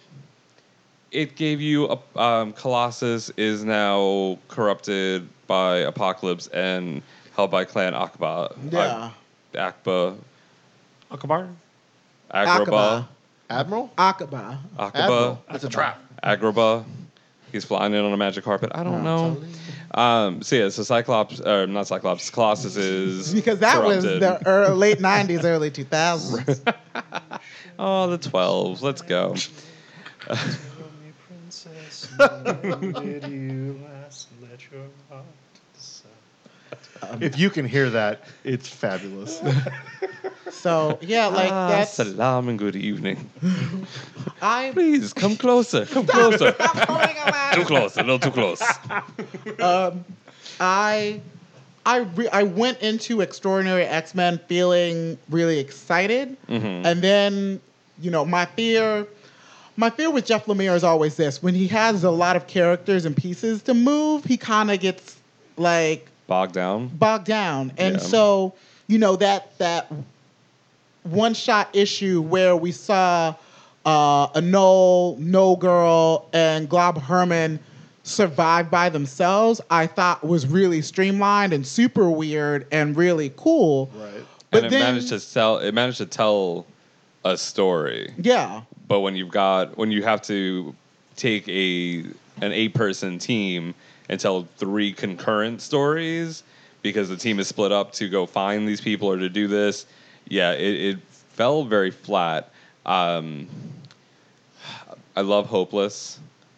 It gave you a um, Colossus is now corrupted by Apocalypse and held by Clan Akaba. Yeah. Akba. Akabar? Agrabah. Akaba. Admiral? Akaba. Akaba. Admiral. That's a trap. Agrabah. He's flying in on a magic carpet. I don't know. Um, so yeah, so Cyclops, or not Cyclops, Colossus is Because that was corrupted. the early, late nineties, early two thousands. Oh, the twelves. Let's go. If you can hear that, it's fabulous. So yeah, like ah, that's salam and good evening. I Please come closer. Come closer. Stop holding a ladder. Too close. A little too close. Um, I I re- I went into Extraordinary X-Men feeling really excited, Mhm. and then you know my fear. My fear with Jeff Lemire is always this: when he has a lot of characters and pieces to move, he kind of gets like Bogged down. bogged down. And Yeah. so, you know, that that one shot issue where we saw uh, a no no girl and Glob Herman survive by themselves, I thought was really streamlined and super weird and really cool. Right. But and it then, managed to tell. It managed to tell a story. yeah, But when you've got when you have to take a an eight person team and tell three concurrent stories because the team is split up to go find these people or to do this, yeah, it, it fell very flat. Um, I love Hopeless,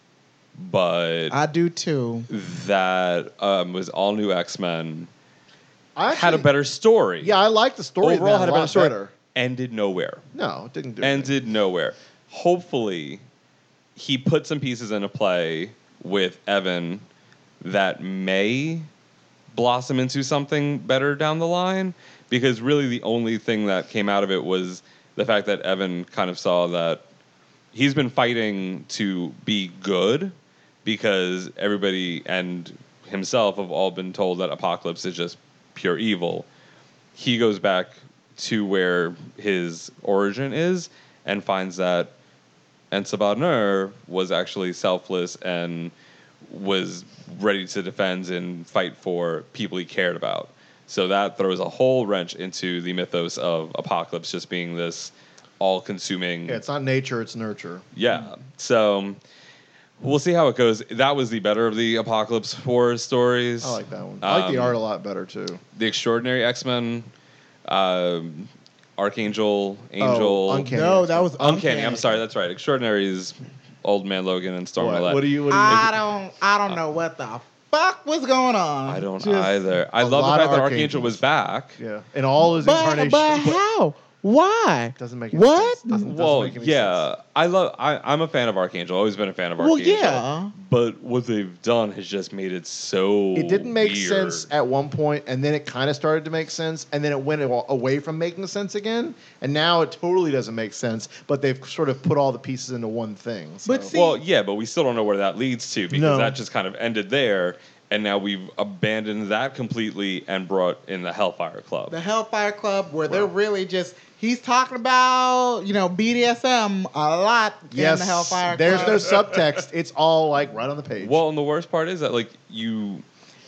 but I do too. that um, was all new X Men. I Had a actually- better story. Yeah, I like the story. Overall, of that had a lot better story. better. Ended nowhere. No, it didn't do anything. Ended nowhere. Hopefully, he put some pieces into play with Evan that may blossom into something better down the line. Because really, the only thing that came out of it was the fact that Evan kind of saw that he's been fighting to be good because everybody and himself have all been told that Apocalypse is just pure evil. He goes back to where his origin is and finds that Ensabad Nur was actually selfless and was ready to defend and fight for people he cared about. So that throws a whole wrench into the mythos of Apocalypse just being this all-consuming. Yeah, it's not nature, it's nurture. Yeah. So we'll see how it goes. That was the better of the Apocalypse Wars stories. I like that one. I like the Um, art a lot better too. The Extraordinary X-Men, um, Archangel, Angel, Oh, Uncanny No, X-Men. that was Uncanny. I'm sorry, that's right. Extraordinary is Old Man Logan and Storm What, Millette. what do you? What do you? I don't. I don't know what the fuck was going on? I don't Just- either. I a love lot the of fact that Archangels. Archangel was back. Yeah, in all his But, incarnations. but how? Why? Doesn't make any What? sense. Doesn't, doesn't Well, make any yeah, sense. I love. I, I'm a fan of Archangel. Always been a fan of Well, Archangel. yeah. But what they've done has just made it so. It didn't make weird. sense at one point, and then it kind of started to make sense, and then it went aw- away from making sense again, and now it totally doesn't make sense. But they've sort of put all the pieces into one thing. So. But see- Well, yeah, but we still don't know where that leads to because No. that just kind of ended there, and now we've abandoned that completely and brought in the Hellfire Club. The Hellfire Club, where they're really just he's talking about you know B D S M a lot yes, in the Hellfire there's Club. no subtext. It's all like right on the page. Well, and the worst part is that like you,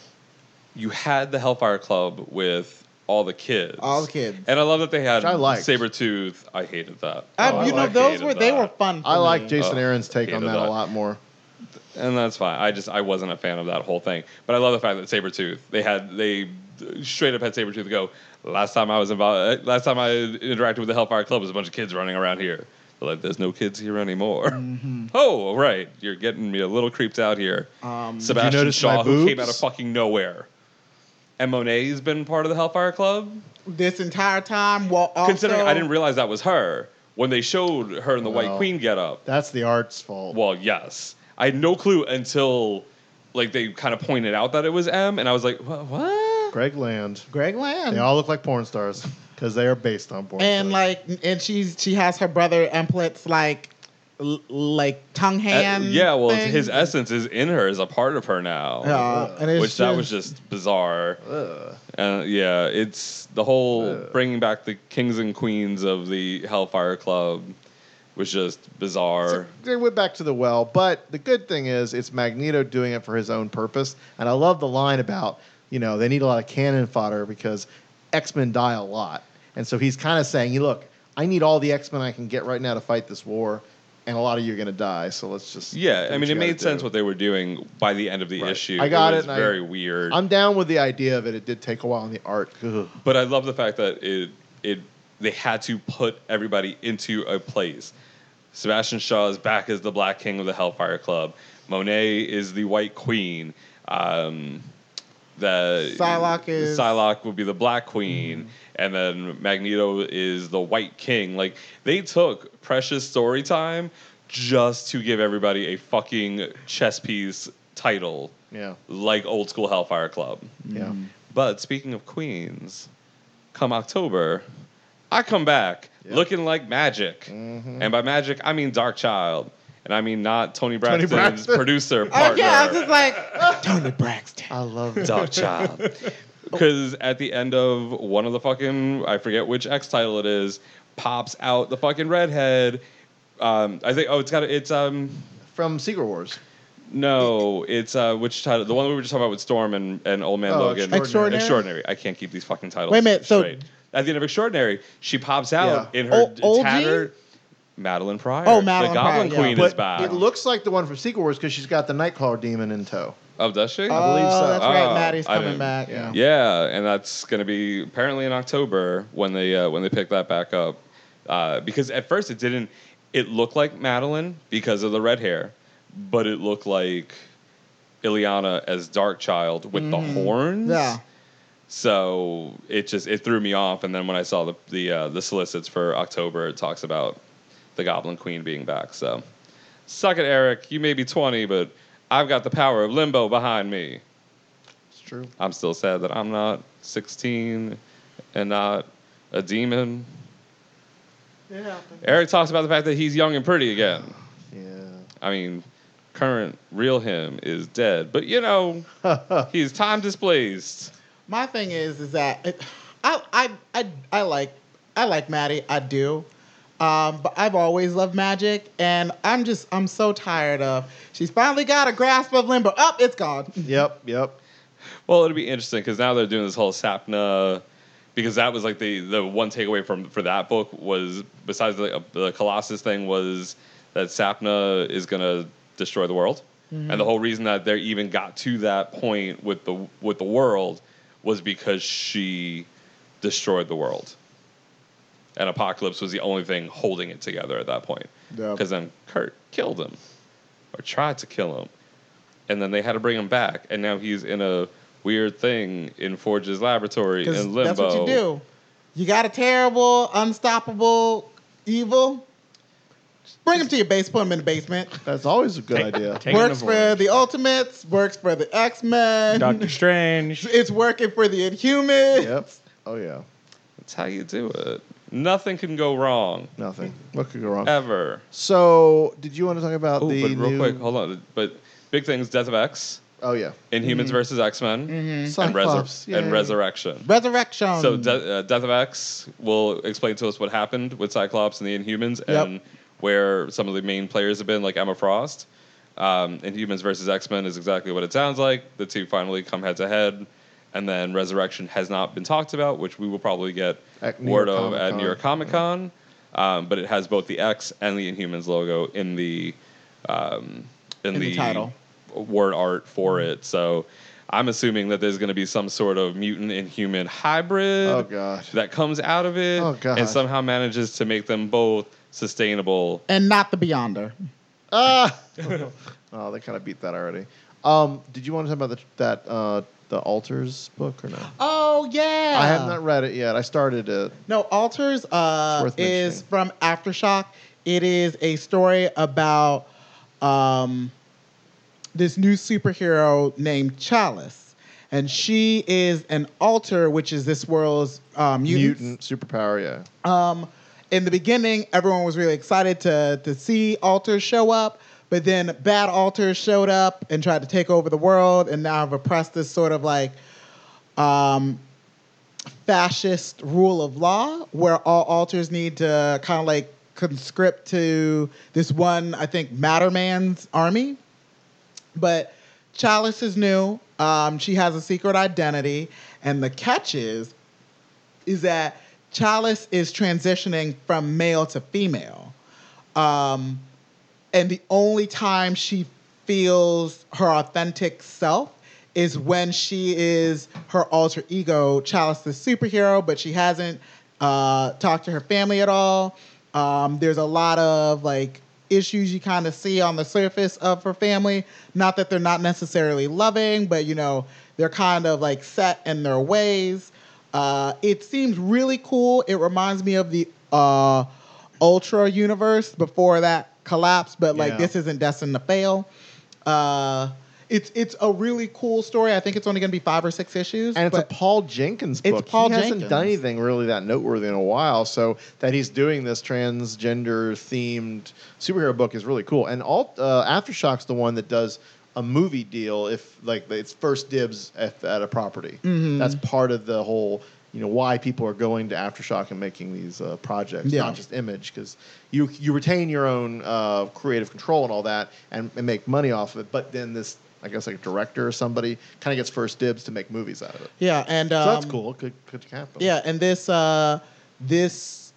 you had the Hellfire Club with all the kids, All the kids. and I love that they had Which I liked. Sabretooth. I hated that. Uh, Oh, you I know, those hated were they that. were fun. For I like me. Jason Oh, Aaron's take on hated that, that. a lot more. and that's fine. I just I wasn't a fan of that whole thing. But I love the fact that Sabretooth, they had they straight up had Sabretooth go, last time I was involved last time I interacted with the Hellfire Club was a bunch of kids running around here. They're like, there's no kids here anymore. Mm-hmm. Oh, right. You're getting me a little creeped out here. Um, Sebastian notice Shaw, my who came out of boobs? fucking nowhere. And Monet's been part of the Hellfire Club. this entire time. Well, also, Considering I didn't realize that was her when they showed her in the White Well. Queen getup. That's the art's fault. Well, yes. I had no clue until like they kind of pointed out that it was M, and I was like, what? what? Greg Land. Greg Land. They all look like porn stars because they are based on porn and stars. like, and she's she has her brother Emplet's like, l- like tongue Uh, hand. yeah, well, thing. his essence is in her, is a part of her now. Yeah, and it's which that was just bizarre. Ugh. And yeah, it's the whole Ugh. bringing back the kings and queens of the Hellfire Club was just bizarre. So they went back to the well, but the good thing is it's Magneto doing it for his own purpose. And I love the line about, you know, they need a lot of cannon fodder because X-Men die a lot. And so he's kind of saying, "You look, I need all the X-Men I can get right now to fight this war, and a lot of you are going to die, so let's just Yeah, do I what mean, you it gotta made sense do." what they were doing by the end of the Right. issue. I got it. it, Was and I- very weird. I'm down with the idea of it. It did take a while in the art. Ugh. But I love the fact that it it they had to put everybody into a place. Sebastian Shaw is back as the Black King of the Hellfire Club. Monet is the White Queen. Um, the Psylocke is- Psylocke will be the Black Queen, and then Magneto is the White King. Like they took precious story time just to give everybody a fucking chess piece title, Yeah, like old school Hellfire Club. yeah. But speaking of queens, come October, I come back Yep. looking like magic. Mhm. And by magic, I mean Dark Child. And I mean not Tony Braxton's Braxton. producer Oh, partner, yeah, I was just like Tony Braxton. I love it. Dark Child. Because at the end of one of the fucking, I forget which X title it is, pops out the fucking redhead. Um, I think, oh, it's got, a, it's, um, From Secret Wars. no, it's, uh, which title? The one we were just talking about with Storm and, and Old Man Oh, Logan. Extraordinary. Extraordinary. I can't keep these fucking titles. Wait a minute, so- straight. At the end of Extraordinary, she pops out Yeah. in her O- O G? tattered Madeline Pryor. Oh, Madeline the Goblin Pryor, yeah. Queen But is back. it looks like the one from Secret Wars because she's got the Nightcrawler demon in tow. oh, does she? I believe Oh, so. that's right. Oh, Maddie's I coming didn't- back. yeah. Yeah. Yeah, and that's going to be apparently in October when they uh, when they pick that back up. Uh, because at first it didn't. It looked like Madeline because of the red hair, but it looked like Ileana as Dark Child with the horns. Yeah. So it just it threw me off, and then when I saw the the uh, the solicits for October, it talks about the Goblin Queen being back. So suck it, Eric. You may be twenty, but I've got the power of Limbo behind me. It's true. I'm still sad that I'm not sixteen and not a demon. Yeah. Eric talks about the fact that he's young and pretty again. Yeah. I mean, current real him is dead, but you know, he's time displaced. My thing is, is that it, I, I, I, I like, I like Maddie. I do. Um, but I've always loved magic, and I'm just, I'm so tired of. She's finally got a grasp of Limbo. Up, oh, it's gone. Yep. Yep. Well, it'll be interesting because now they're doing this whole Sapna, because that was like the the one takeaway from for that book was besides the, the Colossus thing was that Sapna is gonna destroy the world, and the whole reason that they even got to that point with the with the world was because she destroyed the world, and Apocalypse was the only thing holding it together at that point. Yep. Because then Kurt killed him, or tried to kill him. and then they had to bring him back, and now he's in a weird thing in Forge's laboratory Because in Limbo. that's what you do. You got a terrible, unstoppable evil. Bring him to your base. Put him in the basement. That's always a good Take- idea. take- Taking Works the for voyage. the Ultimates. Works for the X-Men. Doctor Strange. It's working for the Inhumans. Yep. Oh yeah. That's how you do it. Nothing can go wrong Nothing. What could go wrong? ever. So, did you want to talk about Oh, the but real new? quick, hold on. But big things: Death of X, Oh yeah. Inhumans versus X Men, and, Cyclops. Resur- and yay. Resurrection. Resurrection. So, De- uh, Death of X will explain to us what happened with Cyclops and the Inhumans Yep. and where some of the main players have been, like Emma Frost. Um, Inhumans versus X Men is exactly what it sounds like. The two finally come head to head. And then Resurrection has not been talked about, which we will probably get At New word York of at Comic-Con. New York Comic Con. Um, but it has both the X and the Inhumans logo in the um, in, In the title. word art for it. So I'm assuming that there's going to be some sort of mutant inhuman hybrid Oh gosh. that comes out of it Oh, God. and somehow manages to make them both sustainable. and not the Beyonder. Ah. Oh, they kind of beat that already. Um, did you want to talk about the, that uh, the Alters book or no? Oh yeah. I have not read it yet. I started it. No, Alters uh, worth is mentioning. from Aftershock. It is a story about um, this new superhero named Chalice. And she is an alter, which is this world's uh, mutant. Mutant superpower. Yeah. Um, in the beginning, everyone was really excited to, to see alters show up. But then bad alters showed up and tried to take over the world and now have oppressed this sort of like um, fascist rule of law where all alters need to kind of like conscript to this one, I think, Matterman's army. But Chalice is new. Um, she has a secret identity. And the catch is, is that Chalice is transitioning from male to female. Um, and the only time she feels her authentic self is when she is her alter ego, Chalice the superhero, but she hasn't uh, talked to her family at all. Um, there's a lot of like issues you kind of see on the surface of her family. Not that they're not necessarily loving, but you know, they're kind of like set in their ways. Uh, it seems really cool. It reminds me of the uh, Ultra universe before that collapsed, but like Yeah. this isn't destined to fail. Uh, it's it's a really cool story. I think it's only going to be five or six issues. And it's a but Paul Jenkins It's book. Paul he hasn't Jenkins. done anything really that noteworthy in a while. So that he's doing this transgender themed superhero book is really cool. And all uh, Aftershock's the one that does a movie deal if like it's first dibs at, at a property. Mm-hmm. That's part of the whole. You know why people are going to Aftershock and making these uh, projects, Yeah. not just Image, because you you retain your own uh, creative control and all that, and, and make money off of it. But then this, I guess, like a director or somebody kind of gets first dibs to make movies out of it. yeah, and um, So that's cool. Could could happen. Yeah, and this uh, this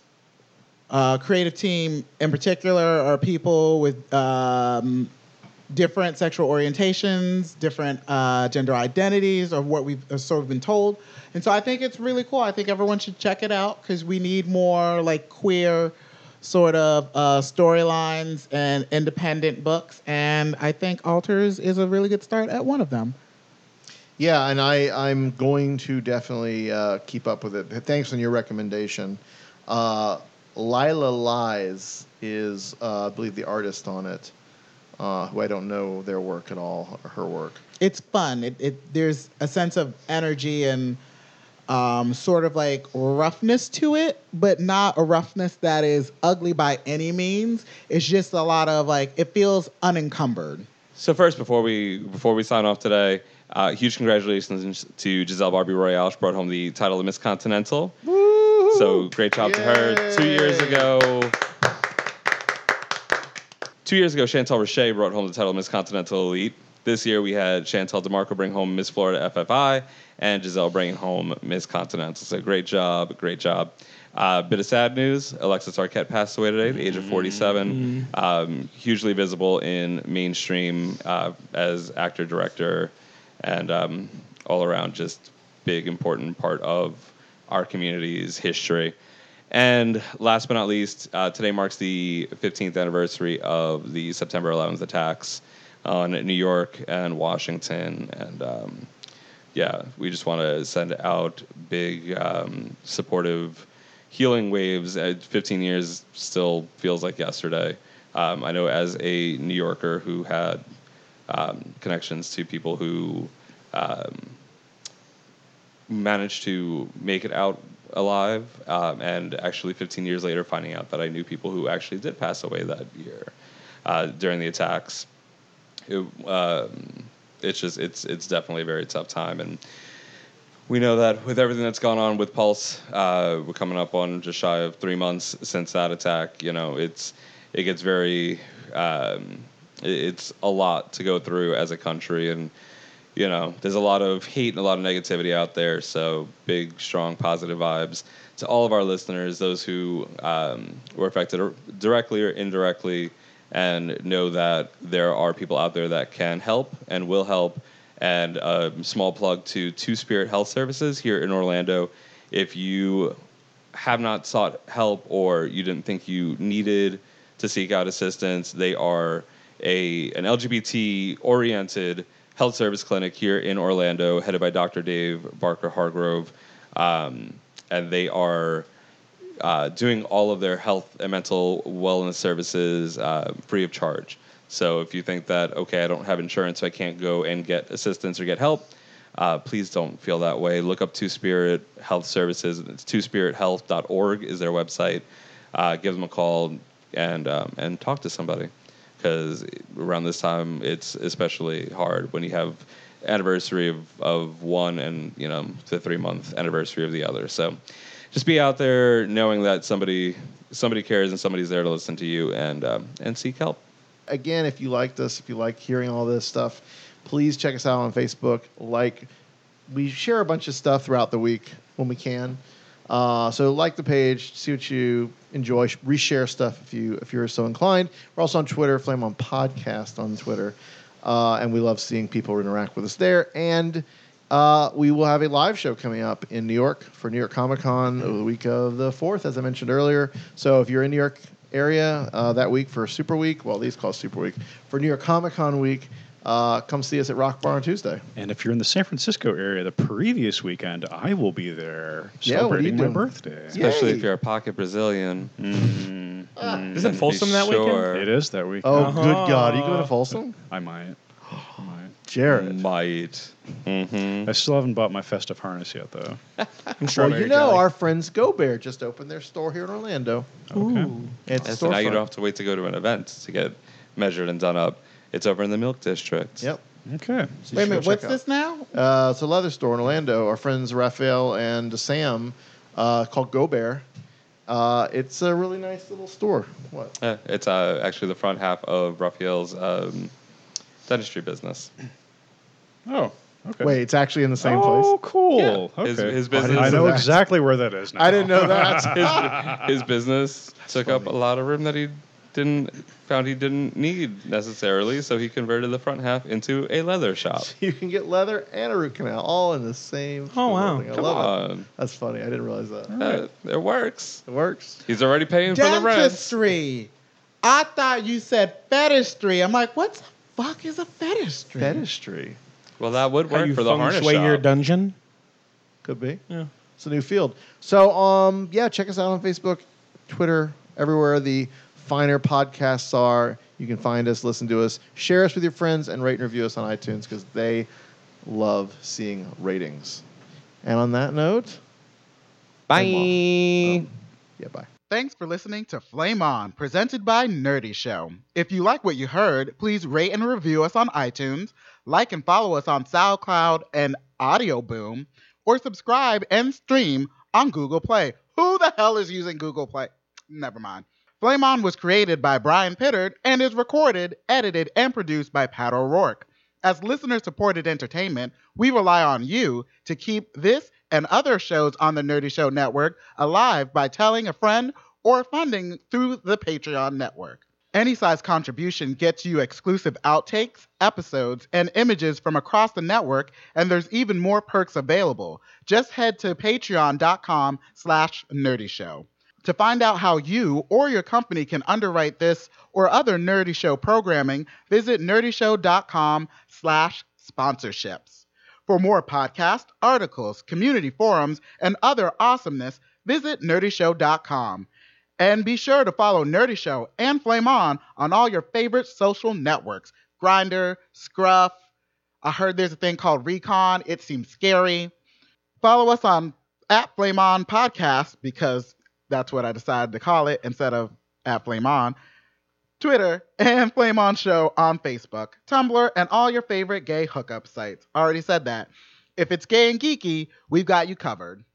uh, creative team in particular are people with um, different sexual orientations, different uh, gender identities, or what we've uh, sort of been told. And so I think it's really cool. I think everyone should check it out because we need more like queer sort of uh, storylines and independent books. And I think Alters is a really good start at one of them. Yeah, and I I'm going to definitely uh, keep up with it. Thanks on your recommendation. Uh, Lila Lies is uh, I believe the artist on it, uh, who I don't know their work at all, or her work. It's fun. It, it there's a sense of energy and um, sort of like roughness to it, but not a roughness that is ugly by any means. It's just a lot of like it feels unencumbered. So first, before we before we sign off today, uh, huge congratulations to Giselle Barbie Royale. She brought home the title of Miss Continental. Woo-hoo! So great job to her. Two years Yay! ago. Two years ago, Chantal Richey brought home the title of Miss Continental Elite. This year, we had Chantal DeMarco bring home Miss Florida F F I, and Giselle bringing home Miss Continental. So great job, great job. Uh, bit of sad news: Alexis Arquette passed away today at the age of forty-seven. Um, hugely visible in mainstream uh, as actor, director, and um, all around just big, important part of our community's history. And last but not least, uh, today marks the fifteenth anniversary of the September eleventh attacks, on New York and Washington. And um, yeah, we just want to send out big, um, supportive, healing waves. Uh, fifteen years still feels like yesterday. Um, I know as a New Yorker who had um, connections to people who um, managed to make it out alive, um, and actually fifteen years later finding out that I knew people who actually did pass away that year uh, during the attacks. It, um, it's just it's it's definitely a very tough time, and we know that with everything that's gone on with Pulse, uh, we're coming up on just shy of three months since that attack. You know, it's it gets very um, it, it's a lot to go through as a country, and you know, there's a lot of hate and a lot of negativity out there. So big, strong, positive vibes to all of our listeners, those who um, were affected directly or indirectly, and know that there are people out there that can help and will help. And a small plug to Two Spirit Health Services here in Orlando. If you have not sought help or you didn't think you needed to seek out assistance, they are a an L G B T-oriented health service clinic here in Orlando, headed by Doctor Dave Barker Hargrove, um, and they are uh, doing all of their health and mental wellness services uh, free of charge. So if you think that, okay, I don't have insurance, so I can't go and get assistance or get help, uh, please don't feel that way. Look up Two Spirit Health Services. It's two spirit health dot org is their website. Uh, give them a call and um, and talk to somebody. Because around this time, it's especially hard when you have anniversary of, of one and, you know, the three-month anniversary of the other. So just be out there knowing that somebody somebody cares and somebody's there to listen to you and um, and seek help. Again, if you liked us, if you like hearing all this stuff, please check us out on Facebook. Like, we share a bunch of stuff throughout the week when we can. Uh, so like the page, see what you enjoy, reshare stuff if you if you're so inclined. We're also on Twitter, Flame On Podcast on Twitter, uh, and we love seeing people interact with us there. And uh, we will have a live show coming up in New York for New York Comic Con the week of the fourth, as I mentioned earlier. So if you're in New York area uh, that week for Super Week, well, these call Super Week, for New York Comic Con week, Uh, come see us at Rock Bar on Tuesday. And if you're in the San Francisco area the previous weekend, I will be there Yeah, what are you celebrating my doing? birthday. Especially Yay. if you're a pocket Brazilian. Mm, Ah. mm. Isn't Be Folsom that weekend? sure. It is that weekend. Oh, Uh-huh. good God. Are you going to Folsom? I might. I might. Jared. Might. Mm-hmm. I still haven't bought my festive harness yet, though. And Well, strawberry you know, jelly. our friends Go Bear just opened their store here in Orlando. Okay. It's a And so now you storefront. don't have to wait to go to an event to get measured and done up. It's over in the Milk District. Yep. Okay. So you Wait a should minute, go what's check out. this now? Uh, it's a leather store in Orlando. Our friends Raphael and Sam uh, called Go Bear. Uh, it's a really nice little store. What? Yeah, it's uh, actually the front half of Raphael's um, dentistry business. Oh, okay. Wait, it's actually in the same oh, place? cool. Yeah. Okay. His- his I- business I know is- exactly where that is now. I didn't know that. His, his business took up a funny. lot of room that he didn't found he didn't need necessarily, so he converted the front half into a leather shop. You can get leather and a root canal all in the same Oh, wow. building. I Come love it. on, That's funny. I didn't realize that. Uh, it works. It works. He's already paying for the rent. Dentistry. I thought you said fetishry. I'm like, what the fuck is a fetishry? Dentistry. Well, that would How work you for the feng harness shui your shop. dungeon? Could be. Yeah. It's a new field. So, um, yeah, check us out on Facebook, Twitter, everywhere the finer podcasts are. You can find us, listen to us, share us with your friends, and rate and review us on iTunes because they love seeing ratings. And on that note, Bye. Um, yeah, bye. Thanks for listening to Flame On, presented by Nerdy Show. If you like what you heard, please rate and review us on iTunes, like and follow us on SoundCloud and Audio Boom, or subscribe and stream on Google Play. Who the hell is using Google Play? Never mind. Flame On was created by Brian Pittard and is recorded, edited, and produced by Pat O'Rourke. As listener-supported entertainment, we rely on you to keep this and other shows on the Nerdy Show Network alive by telling a friend or funding through the Patreon network. Any size contribution gets you exclusive outtakes, episodes, and images from across the network, and there's even more perks available. Just head to patreon.com slash nerdyshow. To find out how you or your company can underwrite this or other Nerdy Show programming, visit nerdyshow.com slash sponsorships. For more podcasts, articles, community forums, and other awesomeness, visit nerdy show dot com. And be sure to follow Nerdy Show and Flame On on all your favorite social networks. Grindr, Scruff. I heard there's a thing called Recon. It seems scary. Follow us on at Flame On Podcast because that's what I decided to call it instead of at Flame On. Twitter, and Flame On Show on Facebook, Tumblr, and all your favorite gay hookup sites. Already said that. If it's gay and geeky, we've got you covered.